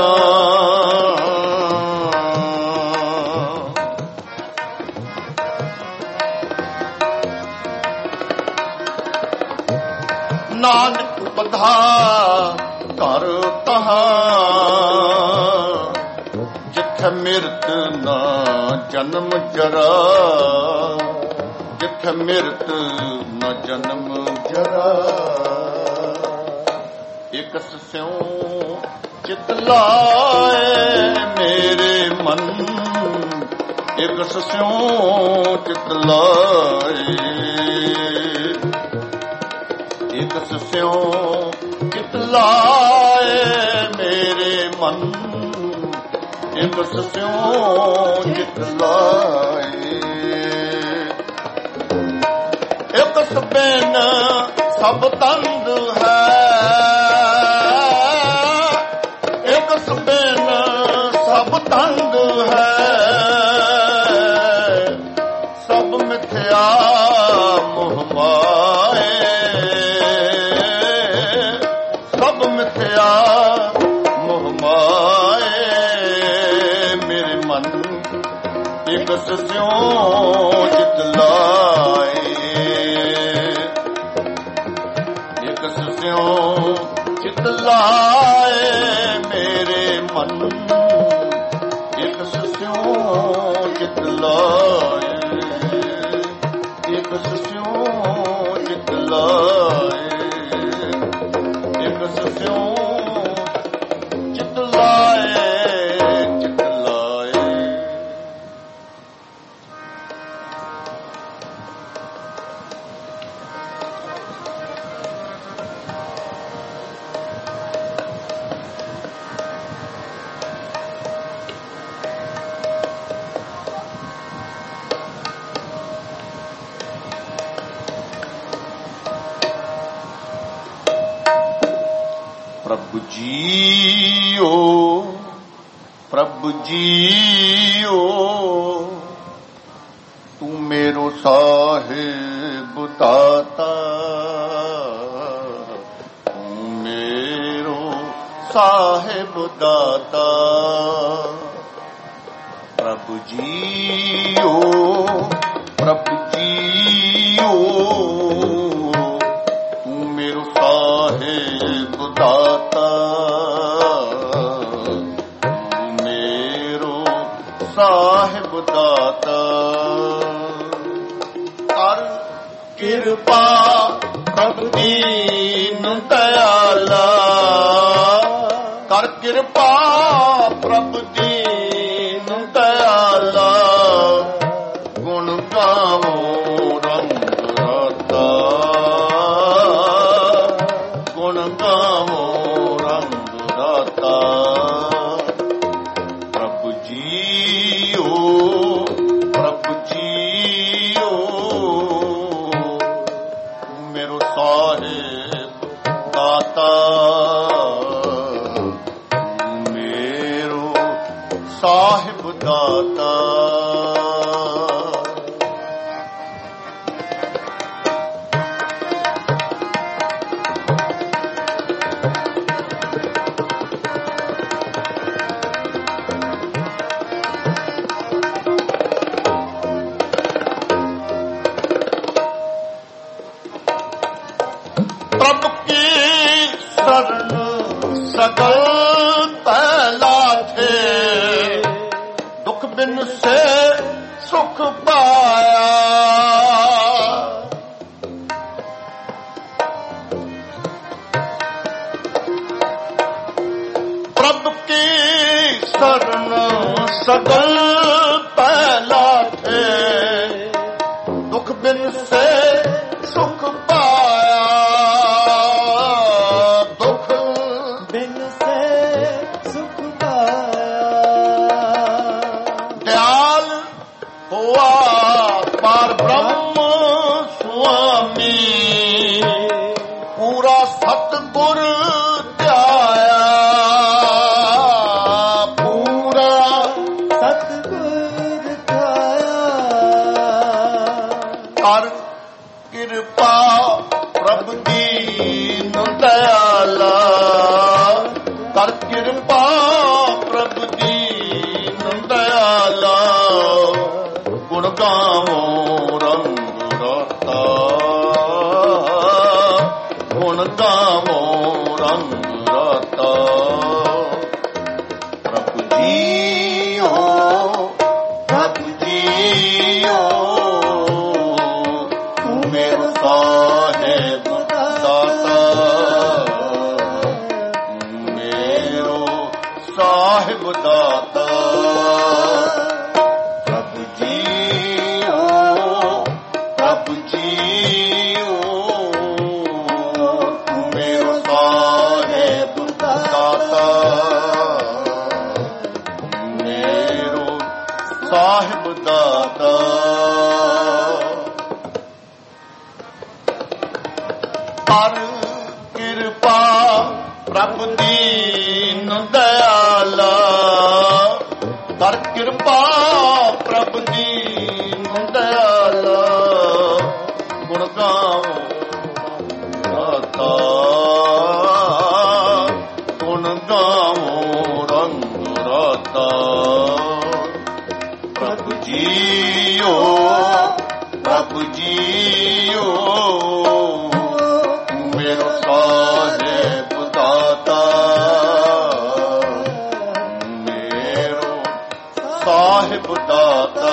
ਨਾਨਕ ਬਧਾ ਘਰ ਤਹਾਂ ਜਿੱਥੇ ਮਿਰਤ ਨਾ ਜਨਮ ਜਰਾ ਜਿੱਥੇ ਮਿਰਤ ਨਾ ਜਨਮ ਜਰਾ ਇਕਸ ਸਿਉ ਚਿਤ ਲਾਏ ਮੇਰੇ ਮਨ ਇਕਸ ਸਿਉ ਚਿਤ ਲਾਏ ਇਕਸ ਸਿਉ ਚਿਤ ਲਾਏ ਮੇਰੇ ਮਨ ਇਕਸ ਸਿਉ ਚਿਤ ਲਾਏ ਇਕਸ ਬਿਨ ਸਭ ਤੰਦ ਹੈ ਇਕਸ ਬਿਨ ਸਭ ਤੰਦ ਹੈ ਸਭ ਮਿਥਿਆ ਮੋਹ ਮਾਏ ਸਭ ਮਿਥਿਆ ਮੋਹ ਮਾਏ ਮੇਰੇ ਮਨ ਇਕਸ ਸਿਉ ਚਿਤ ਲਾਏ ਇਕਸ ਸਿਉ ਚਿਤ ਲਾਏ ਮੇਰੇ ਮਨ ਇਕਸ ਸਿਉ ਚਿਤ ਲਾਏ ਇਕਸ ਸਿਉ ਚਿਤ ਲਾਏ ਇਕਸ ਸਿਉ ਚਿਤ ਲਾਏ ਚਿਤ ਲਾਏ। ਪ੍ਰਭੂ ਜੀਓ ਪ੍ਰਭੂ ਜੀਓ ਤੂੰ ਮੇਰੋ ਸਾਹਿਬ ਦਾਤਾ ਤੂੰ ਮੇਰੋ ਸਾਹਿਬ ਦਾਤਾ ਪ੍ਰਭੂ ਜੀਓ ਪ੍ਰਭੂ ਜੀਓ ਤੂੰ ਮੇਰੋ ਸਾਹਿਬ ਦਾਤਾ ਮੇਰੋ ਸਾਹਿਬ ਦਾਤਾ ਕਰ ਕਿਰਪਾ ਪ੍ਰਭ ਦੀਨ ਦਇਆਲਾ ਕਰ ਕਿਰਪਾ ਪ੍ਰਭ ਦੀਨ ਦਇਆਲਾ ਗੁਣ ਗਾਵੋ ਰੰਗ ਰਾਤਾ ਗੁਣ ਗਾਵੋ ਰੰਗ ਰਾਤਾ ਪ੍ਰਭੂ ਜੀਓ ਪ੍ਰਭੂ ਜੀਓ ਮੇਰੋ ਸਾਹਿਬ ਦਾਤਾ ਮੇਰੋ ਸਾਹਿਬ ਦਾਤਾ ਸਗਲ ਪਹਿਲਾ ਥੇ ਦੁਖ ਬਿਨ ਸੇ ਸੁਖ ਪਾਇਆ ਪ੍ਰਭ ਕੀ ਸਰਨ ਸਗਲ ਪਹਿਲਾ ਥੇ ਦੁਖ ਬਿਨ ਸੇ ਸੁਖ ਪਾਇਆ ਦੁਖ ਬਿਨ ਸੇ ਸੁਖ ਪਾਇਆ ਦਿਆਲ ਹੋਆ ਪਰ ਬ੍ਰਹਮ ਸੁਆਮੀ ਪੂਰਾ ਸਤਿਗੁਰ ਧਿਆਇਆ ਪੂਰਾ ਸਤਿਗੁਰ ਧਿਆਇਆ ਕਰ ਕਿਰਪਾ ਪ੍ਰਭ ਦੀਨ ਦਇਆਲਾ ਕਰ ਕਿਰਪਾ ਪ੍ਰਭ ਦੀਨ ਦਇਆਲਾ ਗੁਣ ਗਾਵੋ ਰੰਗ ਰਤਾ ਗੁਣ ਗਾਵੋ ਰੰਗ ਰਤਾ ਪ੍ਰਭ ਜੀਓ ਪ੍ਰਭ ਜੀਓ ਤੂੰ ਮੇਰਾ ਸਾਹਿਬ ਦਾਤਾ ਮੇਰੋ ਸਾਹਿਬ ਦਾਤਾ ਪ੍ਰਭ ਜੀਓ ਪ੍ਰਭ ਜੀਓ ਤੂੰ ਮੇਰਾ ਸਾਹਿਬ ਦਾਤਾ ਮੇਰੋ ਸਾਹਿਬ ਦਾਤਾ ਕਰ ਕਿਰਪਾ ਪ੍ਰਭ ਦੀਨ ਦਇਆਲਾ ਕਰ ਕਿਰਪਾ ਪ੍ਰਭ ਦੀਨ ਦਇਆਲਾ ਗੁਣ ਗਾਵੋ ਰਾਤਾ ਗੁਣ ਗਾਵੋ ਰੰਗ ਰਾਤਾ ਪ੍ਰਭ ਜੀਓ ਪ੍ਰਭ ਜੀਓ ਮੇਰਾ ਸਾਹਿਬ ਦਾਤਾ ਮੇਰਾ ਸਾਹਿਬ ਦਾਤਾ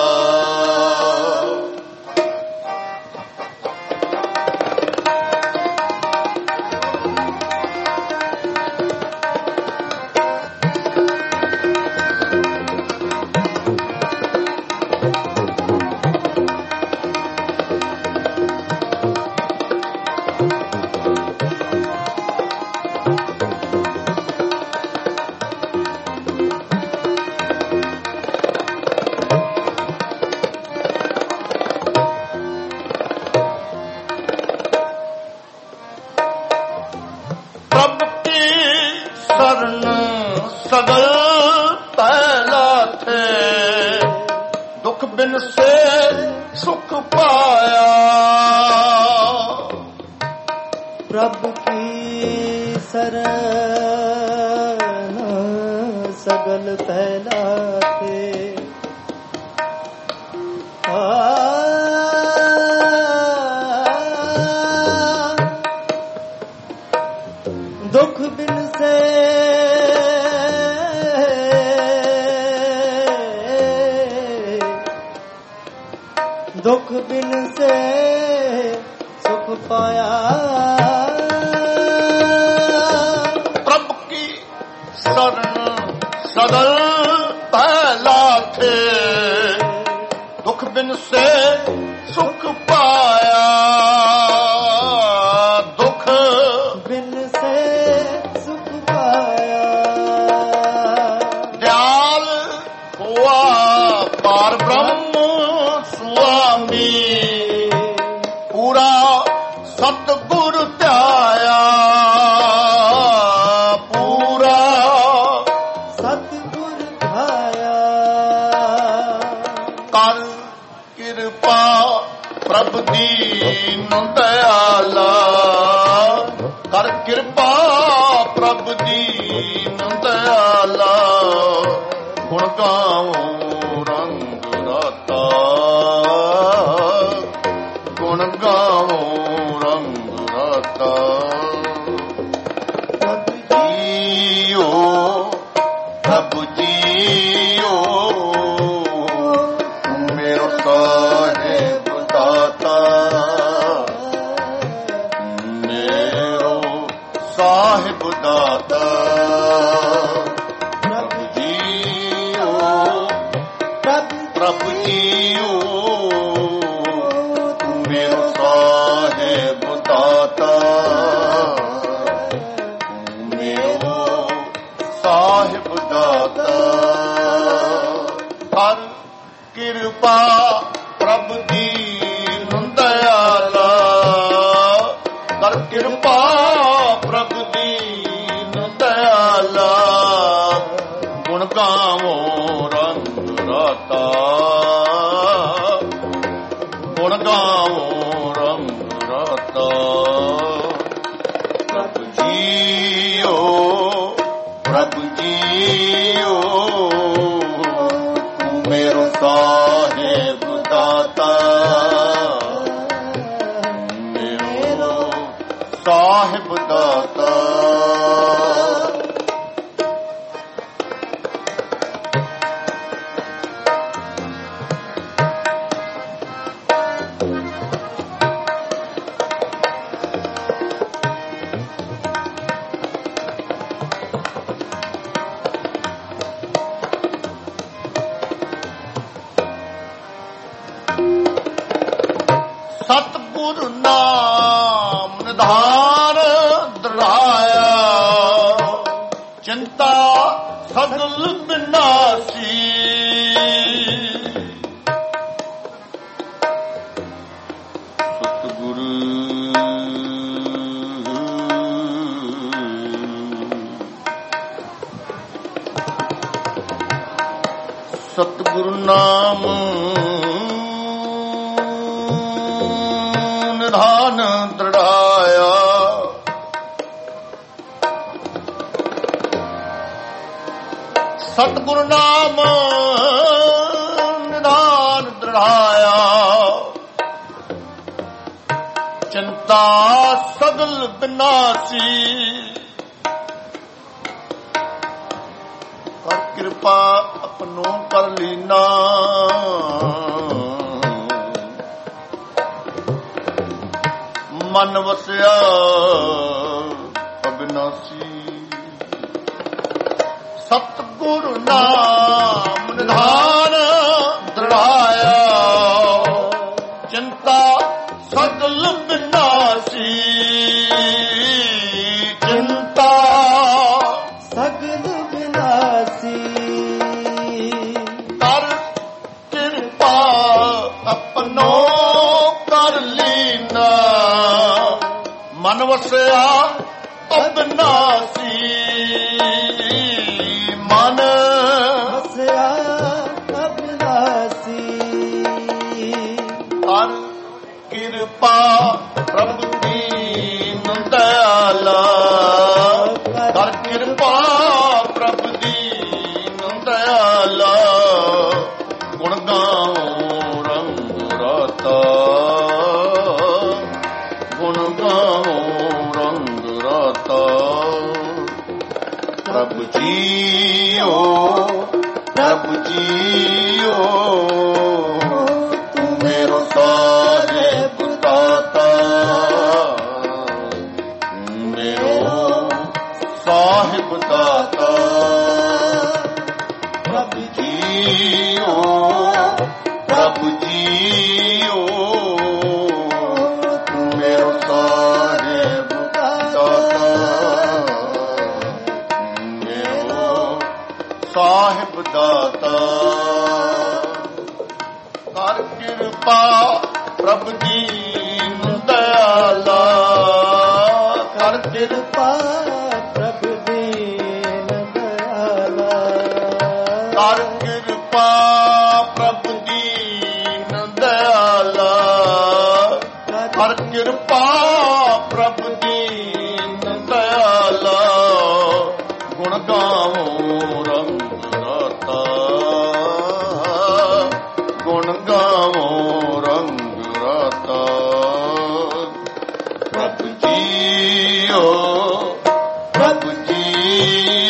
ਸਗਲ ਪਹਿਲਾ ਥੇ ਦੁਖ ਬਿਨ ਸੇ ਸੁਖ ਪਾਇਆ ਪ੍ਰਭ ਕੀ ਸਰਨ ਸਗਲ ਪਹਿਲਾ ਥੇ ਦੁਖ ਬਿਨ ਸੇ ਦੁਖ ਬਿਨ ਸੇ ਸੁਖ ਪਾਇਆ ਪ੍ਰਭ ਕੀ ਸਰਨ ਸਗਲ ਪਹਿਲਾ ਥੇ ਦੁਖ ਬਿਨ ਸੇ ਸੁਖ ਪਾਇਆ ਦੁਖ ਬਿਨ ਸੇ ਸੁਖ ਪਾਇਆ ਦਿਆਲ ਹੋਆ ਪਰ ਬ੍ਰਹਮ ਸੁਆਮੀ ਪੂਰਾ ਸਤਿਗੁਰ ਧਿਆਇਆ ਪੂਰਾ ਸਤਿਗੁਰ ਧਿਆਇਆ ਕਰ ਕਿਰਪਾ ਪ੍ਰਭ ਦੀਨ ਦਇਆਲਾ ਕਰ ਕਿਰਪਾ ਪ੍ਰਭ ਦੀਨ ਦਇਆਲਾ ਗੁਣ ਗਾਵੋ ਰੰਗ ਰਾਤਾ ਗੁਣ ਗਾਵੋ ਰੰਗ ਰਾਤਾ ਪ੍ਰਭ ਜੀ ਜੀਓ ਪ੍ਰਭੂ ਜੀਓ ਮੇਰਾ ਸਾਹਿਬ ਦਾਤਾ ਮੇਰਾ ਸਾਹਿਬ ਦਾਤਾ ਪ੍ਰਭੂ ਜੀਓ ਪ੍ਰਭੂ ਜੀਓ ਮੇਰਾ ਸਾਹਿਬ ਦਾਤਾ ਮੇਰਾ ਸਾਹਿਬ ਦਾਤਾ ਹਰ ਕਿਰਪਾ ਪ੍ਰਭ ਦੀਨ ਦਇਆਲਾ ਕਰ ਕਿਰਪਾ ਪ੍ਰਭ ਦੀਨ ਦਇਆਲਾ ਗੁਣ ਗਾਵੋ ਰੰਗ ਰਾਤਾ ਗੁਣ ਗਾਵੋ ਰੰਗ ਰਾਤਾ ਪ੍ਰਭ ਜੀਓ ਪ੍ਰਭ ਜੀਓ ਮੇਰਾ ਸਾਹਿਬ ਦਾਤਾ ਮੇਰਾ ਸਾਹਿਬ ਦਾਤਾ ਸਤਿਗੁਰ ਨਾਮ ਨਿਧਾਨ ਦ੍ਰਿੜਾਇਆ ਚਿੰਤਾ ਸਗਲ ਬਿਨਾਸੀ ਸਤਿਗੁਰ ਸਤਿਗੁਰ ਨਾਮ ਨਿਧਾਨ ਦ੍ਰਿੜਾਇਆ ਸਤਿਗੁਰ ਨਾਮ ਨਿਧਾਨ ਦ੍ਰਿੜਾਇਆ ਚਿੰਤਾ ਸਗਲ ਬਿਨਾਸੀ ਕਰ ਕਿਰਪਾ ਆਪਣੋ ਕਰ ਲੀਨਾ ਮਨ ਵਸਿਆ ਅਬਿਨਾਸੀ ਸਤਿਗੁਰ ਨਾਮ ਨਿਧਾਨ ਦ੍ਰਿੜਾਇਆ ਚਿੰਤਾ ਸਗਲ ਬਿਨਾਸੀ ਚਿੰਤਾ ਸਗਲ ਬਿਨਾਸੀ ਕਰ ਕਿਰਪਾ ਆਪਣੋ ਕਰ ਲੀਨਾ ਮਨ ਵਸਿਆ ਅਬਿਨਾਸੀ ਮਨ ਵਸਿਆ ਅਬਿਨਾਸੀ ਹਰ ਕਿਰਪਾ ਪ੍ਰਭ ਦੀਨ ਦਇਆਲਾ ਕਰ ਕਿਰਪਾ ਪ੍ਰਭ ਦੀਨ ਦਇਆਲਾ ਗੁਣ ਗਾਵੋ ਰੰਗ ਰਾਤਾ ਗੁਣ ਗਾਵੋ ਰੰਗ ਰਾਤਾ ਪ੍ਰਭ ਜੀਓ ਪ੍ਰਭ ਜੀਓ ਤੂੰ ਮੇਰਾ ਸਾਹਿਬ ਦਾਤਾ ਮੇਰਾ ਸਾਹਿਬ ਦਾਤਾ ਪ੍ਰਭ ਜੀਓ ਪ੍ਰਭ ਜੀਓ ਮੇਰਾ ਸਾਹਿਬ ਦਾਤਾ ਮੇਰਾ ਸਾਹਿਬ ਦਾਤਾ ਕਰ ਕਿਰਪਾ ਪ੍ਰਭ ਦੀਨ ਦਇਆਲਾ ਕਰ ਕਿਰਪਾ ਪ੍ਰਭ ਦੀਨ ਦਇਆਲਾ ਕਰ ਕਿਰਪਾ ਪ੍ਰਭ ਦੀਨ ਦਇਆਲਾ ਕਰ ਕਿਰਪਾ ਪ੍ਰਭ ਦੀਨ ਦਇਆਲਾ ਗੁਣ ਗਾਵੋ ਰੰਗ ਰਾਤਾ ਗੁਣ ਗਾਵੋ ਰੰਗ ਰਾਤਾ ਪ੍ਰਭ ਜੀਓ ਪ੍ਰਭ ਜੀ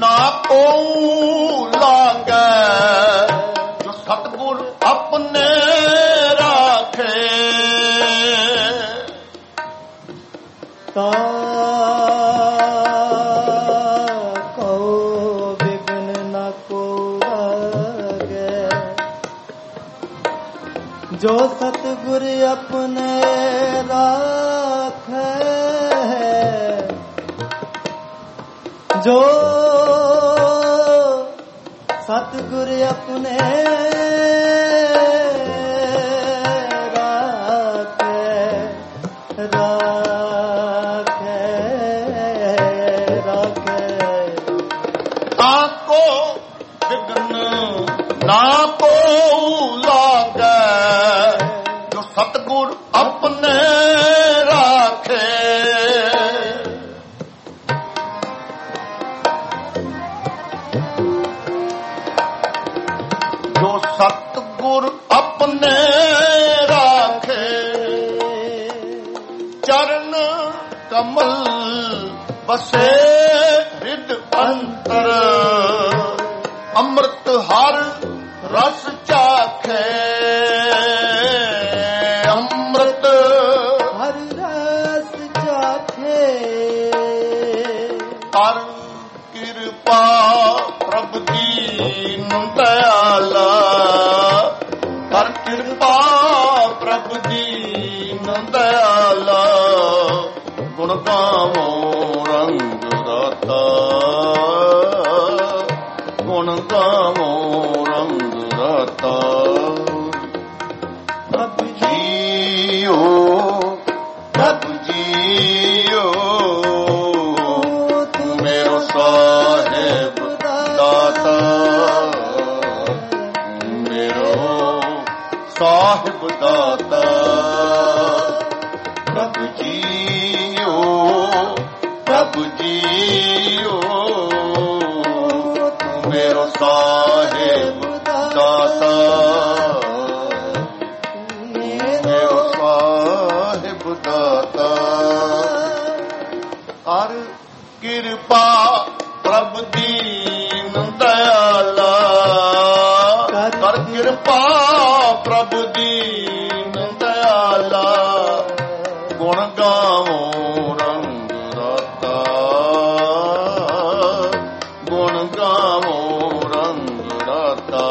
ਨਾ ਕੋ ਲਾਗੈ ਜੋ ਸਤਿਗੁਰ ਆਪਣੇ ਰਾਖੇ ਤਾ ਕਉ ਬਿਗਨ ਨ ਕੋ ਲਾਗੈ ਜੋ ਸਤਿਗੁਰ ਆਪਣੇ ਰਾਖੈ ਜੋ ਸਤਿਗੁਰ ਆਪਣੇ ਰਾਖੈ ਰਾਖੈ ਰਾਖੈ ਆਕੋ ਵਿਗਨ ਨਾ ਕੋ ਲਾਗੈ ਜੋ ਸਤਿਗੁਰ ਆਪਣੇ ਰਾਖੇ ਜੋ ਸਤਿਗੁਰ ਆਪਣੇ ਰਾਖੇ ਚਰਨ ਕਮਲ ਬਸੇ ਹਿਰਦ ਅੰਤਰ ਅੰਮ੍ਰਿਤ ਹਰ ਰਸ ਚਾਖੇ ਅੰਮ੍ਰਿਤ ਹਰ ਰਸ ਚਾਖੇ ਕਰ ਕਿਰਪਾ ਪ੍ਰਭ ਦੀਨ ਦਇਆਲਾ ਕਰ ਕਿਰਪਾ ਪ੍ਰਭ ਦੀਨ ਦਇਆਲਾ ਗੁਣ ਗਾਵੋ ਰੰਗ ਰਾਤਾ ਗੁਣ ਗਾਵੋ ਰੰਗ ਰਾਤਾ ਪ੍ਰਭ ਜੀਓ ਪ੍ਰਭ ਜੀਓ ਮੇਰਾ ਸਾਹਿਬ ਦਾਤਾ ਮੇਰਾ ਸਾਹਿਬ ਦਾਤਾ ਪ੍ਰਭ ਜੀਓ ਪ੍ਰਭ ਜੀਓ ਮੇਰਾ ਸਾਹਿਬ ਦਾਤਾ ਮੇਰਾ ਸਾਹਿਬ ਦਾਤਾ ਕਰ ਕਿਰਪਾ ਪ੍ਰਭ ਦੀਨ ਦਇਆਲਾ ਕਰ ਕਿਰਪਾ ਪ੍ਰਭ ਦੀਨ ਦਇਆਲਾ ਗੁਣ ਗਾਵੋ ਰੰਗ ਰਾਤਾ ਗੁਣ ਗਾਵੋ ਰੰਗ ਰਾਤਾ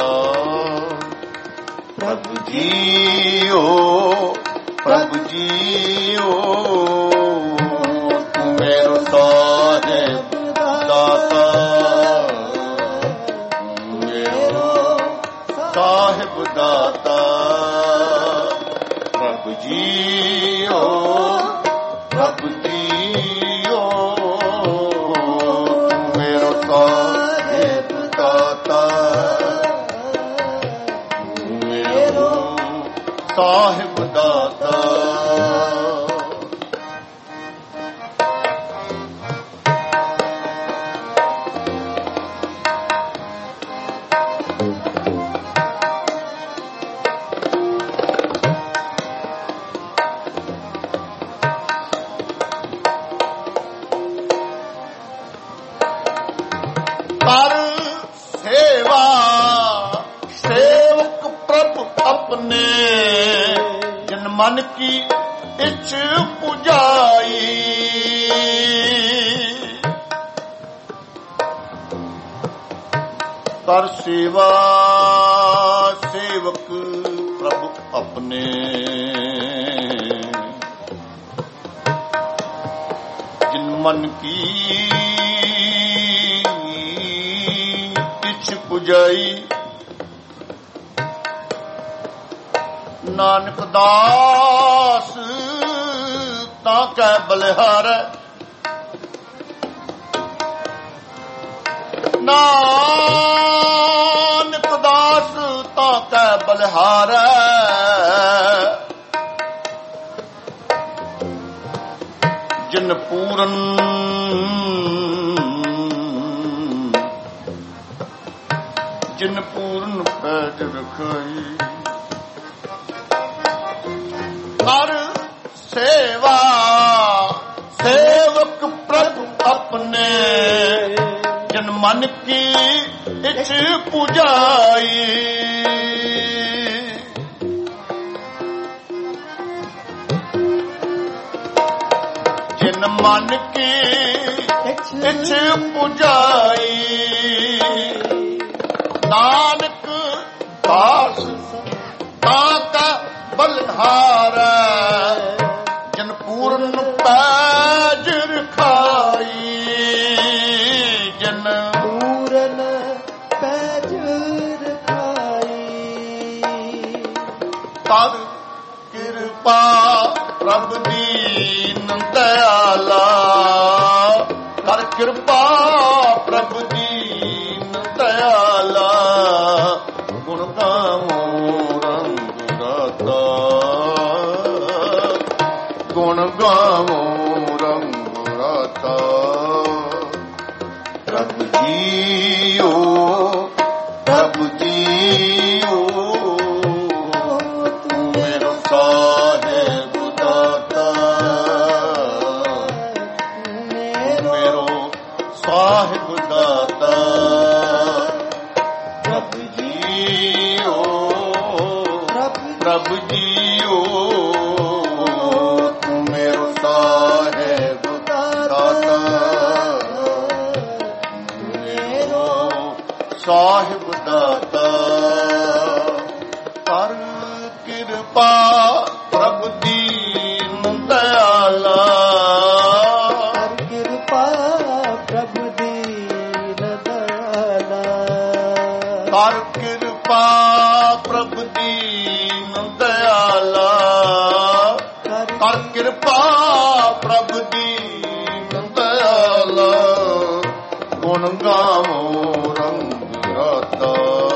ਪ੍ਰਭ ਜੀਓ ਪ੍ਰਭ ਜੀਓ ਤੂੰ ਮੇਰਾ ਸਾਹਿਬ ਦਾਤਾ ਮੇਰਾ ਸਾਹਿਬ ਦਾਤਾ ਪ੍ਰਭ ਜੀਓ ਪ੍ਰਭ ਜੀਓ ਤੂੰ ਮੇਰਾ ਸਾਹਿਬ ਦਾਤਾ ਮੇਰਾ ਸਾਹਿਬ ਦਾਤਾ ਕਰ ਸੇਵਾ ਸੇਵਕ ਪ੍ਰਭ ਆਪਣੇ ਜਨ ਮਨ ਕੀ ਇੱਛ ਪੁਜਾਈ ਕਰ ਸੇਵਾ ਸੇਵਕ ਪ੍ਰਭ ਆਪਣੇ ਜਿਨ ਮਨ ਕੀ ਇੱਛ ਪੁਜਾਈ ਨਾਨਕ ਦਾਸ ਤਾਂ ਕੈ ਬਲਿਹਾਰੈ ਨਾਨਕ ਦਾਸ ਤਾਂ ਕੈ ਬਲਿਹਾਰੈ ਜਿਨ ਪੂਰਨ ਜਿਨ ਪੂਰਨ ਪੈਜ ਰਖਾਈ ਕਰ ਸੇਵਾ ਸੇਵਕ ਪ੍ਰਭ ਆਪਣੇ ਜਨ ਮਨ ਕੀ ਇਛ ਪੁਜਾਈ ਜਿਨ ਮਨ ਕੀ ਇਛ ਪੁਜਾਈ ਨਾਨਕ ਦਾਸ ਤਾਕਾ ਬਲਹਾਰਾ ਜਨ ਪੂਰਨ ਪੈਜ ਰਖਾਈ ਜਨ ਪੂਰਨ ਪੈਜ ਰਖਾਈ ਕਰ ਕਿਰਪਾ ਪ੍ਰਭ ਦੀਨ ਦਇਆਲਾ ਕਰ ਕਿਰਪਾ ਪ੍ਰਭ ਦੀਨ ਦਇਆਲਾ ਗੁਣ ਗਾਵੋ ਰੰਗ ਰਾਤਾ ਗੁਣ ਗਾਵੋ ਰੰਗ ਰਾਤਾ ਪ੍ਰਭ ਜੀਓ ਪ੍ਰਭ ਜੀਓ ਤੂੰ ਮੇਰਾ ਸਾਹਿਬ ਦਾਤਾ ਮੇਰੋ ਸਾਹਿਬ ਦਾਤਾ ਪ੍ਰਭ ਜੀਓ ਪ੍ਰਭ ਜੀਓ ਤੂੰ ਮੇਰਾ ਸਾਹਿਬ ਦਾਤਾ ਮੇਰੋ ਸਾਹਿਬ ਦਾਤਾ ਕਰ ਕਿਰਪਾ ਪ੍ਰਭ ਦੀਨ ਦਇਆਲਾ ਕਰ ਕਿਰਪਾ ਪ੍ਰਭ ਦੀਨ ਦਇਆਲਾ ਕਰ ਕਿਰਪਾ ਪ੍ਰਭ ਦੀਨ ਦਇਆਲਾ ਕਰ ਕਿਰਪਾ ਪ੍ਰਭ ਦੀਨ ਦਇਆਲਾ ਗੁਣ ਗਾਵੋ ਰੰਗ ਰਾਤਾ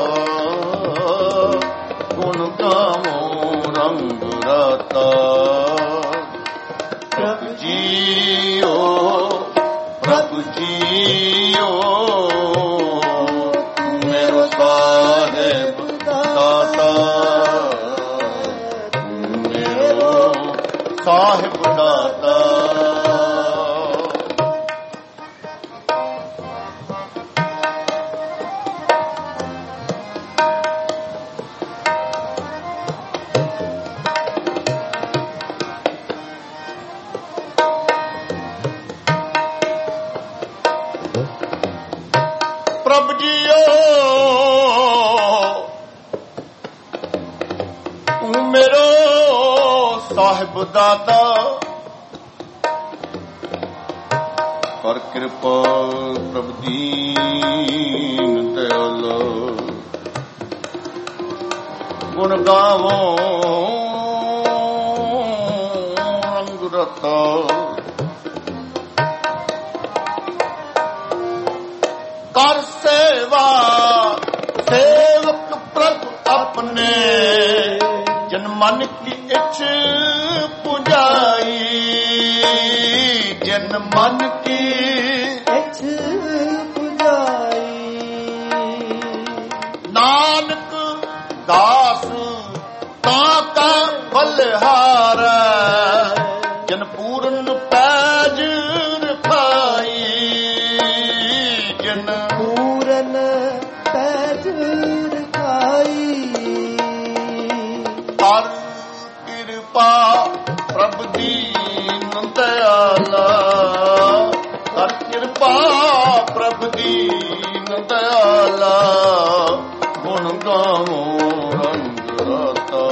ਗੁਣ ਗਾਵੋ ਰੰਗ ਰਾਤਾ ਪ੍ਰਭ ਜੀਓ ਪ੍ਰਭ ਜੀਓ ਮੇਰਾ ਸਾਹਿਬ ਦਾਤਾ ਮੇਰਾ ਸਾਹਿਬ ਦਾਤਾ ਪ੍ਰਭ ਜੀਓ ਤੂੰ ਮੇਰਾ ਸਾਹਿਬ ਦਾਤਾ ਕਰ ਕਿਰਪਾ ਪ੍ਰਭ ਦੀਨ ਦਇਆਲਾ ਗੁਣ ਗਾਵੋ ਰੰਗ ਰਤਾ ਕਰ ਸੇਵਾ ਸੇਵਕ ਪ੍ਰਭ ਆਪਣੇ ਜਨ ਮਨ ਕੀ ਇਛ ਪੁਜਾਈ ਜਨ ਮਨ ਕੀ ਇਛ ਪੁਜਾਈ ਨਾਨਕ ਦਾਸ ਤਾਕਾ ਬਲਹਾਰਾ ਜਨ ਪੂਰਨ ਪੈਜ ਰਖਾਈ ਜਨ ਪੂਰਨ ਪੈਜ ਰਖਾਈ ਕਰ ਕਿਰਪਾ ਪ੍ਰਭ ਦੀਨ ਦਇਆਲਾ ਕਰ ਕਿਰਪਾ ਪ੍ਰਭ ਦੀਨ ਦਇਆਲਾ ਗੁਣ ਗਾਵੋ ਰੰਗ ਰਾਤਾ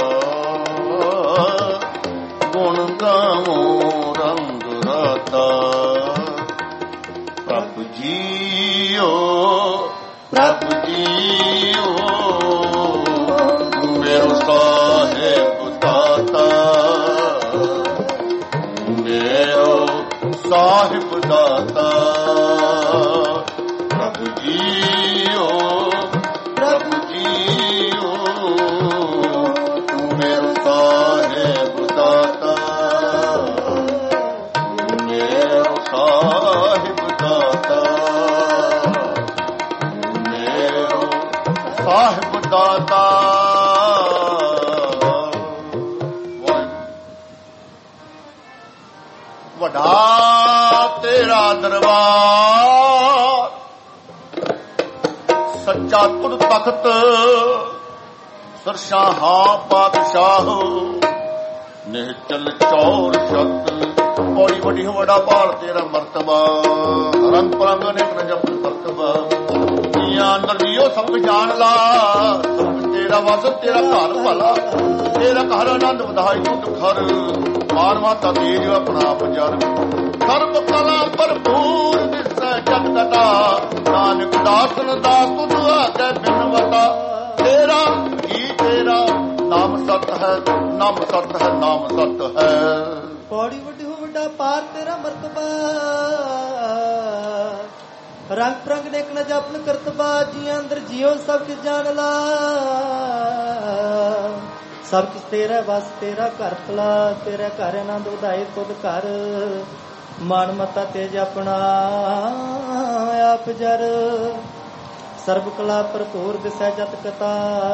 ਗੁਣ ਗਾਵੋ ਰੰਗ ਰਾਤਾ ਪ੍ਰਭ ਜੀਓ ਪ੍ਰਭ ਜੀਓ ਮੇਰਾ ਸਾਹਿਬ ਦਾਤਾ ਮੇਰਾ ਸਾਹਿਬ ਦਾਤਾ ਪ੍ਰਭ ਜੀਓ ਪ੍ਰਭ ਜੀਓ ਤੂੰ ਮੇਰਾ ਸਾਹਿਬ ਦਾਤਾ ਮੇਰਾ ਸਾਹਿਬ ਦਾਤਾ ਮੇਰਾ ਸਾਹਿਬ ਦਾਤਾ ਵੱਡਾ ਤੇਰਾ ਦਰਬਾਰ ਸੱਚਾ ਤੁਧ ਤਖਤ ਸਰਸ਼ਾਹਾਂ ਪਾਤਸ਼ਾਹ ਨਿਹਚਲ ਚੌਰ ਸ਼ਤ ਪੌੜੀ ਵੱਡੀ ਵੱਡਾ ਭਾਰ ਤੇਰਾ ਮਰਤਬਾ ਰੰਗ ਪਰੰਗ ਨੇ ਨ ਜਪ ਮਰਤਬਾ ਨੀਆਂ ਅੰਦਰ ਜੀਓ ਸਭ ਜਾਣ ਲਾ ਸਭ ਤੇਰਾ ਵਸ ਤੇਰਾ ਘਰ ਭਲਾ ਤੇਰਾ ਘਰ ਆਨੰਦ ਵਧਾਈ ਤੁਧ ਖਰ ਮਾਨ ਮਾਤਾ ਤੇਜ ਆਪਣਾ ਪਜਰ ਸਰਬ ਕਲਾ ਭਰਪੂਰ ਦਿਸੈ ਜਗਤਾ ਨਾਨਕ ਦਾਸਨ ਦਾ ਤੁਧ ਆਗੇ ਬਿਨਵਤਾ ਤੇਰਾ ਜੀ ਤੇਰਾ ਨਾਮ ਸਤ ਹੈ ਨਾਮ ਸਤ ਹੈ ਨਾਮ ਸਤ ਹੈ ਪੌੜੀ ਵੱਡੀ ਹੋ ਵੱਡਾ ਪਾਰ ਤੇਰਾ ਮਰਤਬਾ ਰੰਗ ਪ੍ਰੰਗ ਨੇ ਨ ਜਪਨ ਕਰਤਬਾ ਜੀ ਅੰਦਰ ਜਿਉ ਸਭ ਕਿਛ ਜਾਣ ਲਾ ਸਭ ਕਿਛ ਤੇਰਾ ਵਸ ਤੇਰਾ ਘਰ ਭਲਾ ਤੇਰਾ ਘਰ ਆਨੰਦ ਵਧਾਏ ਤੁਧ ਘਰ ਮਾਨ ਮਤਾ ਤੇਜ ਆਪਣਾ ਆਪ ਜਰ ਸਰਬ ਕਲਾ ਭਰਪੂਰ ਦਿਸੈ ਜਤ ਕਤਾ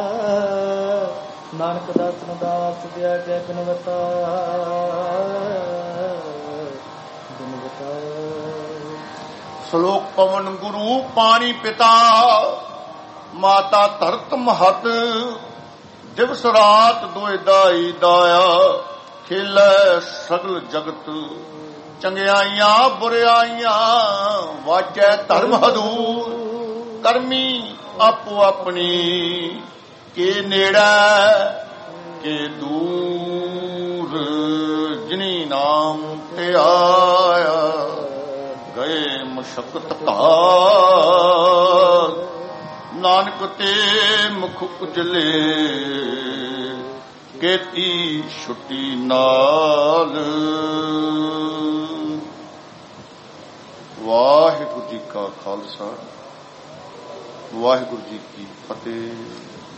ਨਾਨਕ ਦਾਸਨ ਦਾਸ ਦਿਆ ਜੈ ਬਿਨਵਤਾ ਬਿਨਵਤਾ ਸ਼ਲੋਕ ਪਵਨ ਗੁਰੂ ਪਾਣੀ ਪਿਤਾ ਮਾਤਾ ਧਰਤ ਮਹਤ ਦਿਵਸ ਰਾਤ ਦੋਇ ਦਾਈ ਦਾਇਆ ਖੇਲੇ ਸਗਲ ਜਗਤ ਚੰਗਿਆਈਆਂ ਬੁਰਿਆਈਆਂ ਵਾਜੈ ਧਰਮ ਹਦੂਰ ਕਰਮੀ ਆਪੋ ਆਪਣੀ ਕੇ ਨੇੜਾ ਕੇ ਦੂਰ ਜਿਨੀ ਨਾਮ ਤੇ ਆਇਆ ਗਏ ਮਸ਼ਕਤ ਘਾਤ ਨਾਨਕ ਤੇ ਮੁਖ ਉਜਲੇ ਕੀਤੀ ਛੁੱਟੀ ਨਾਲ ਵਾਹਿਗੁਰੂ ਜੀ ਕਾ ਖਾਲਸਾ ਵਾਹਿਗੁਰੂ ਜੀ ਕੀ ਫਤਿਹ।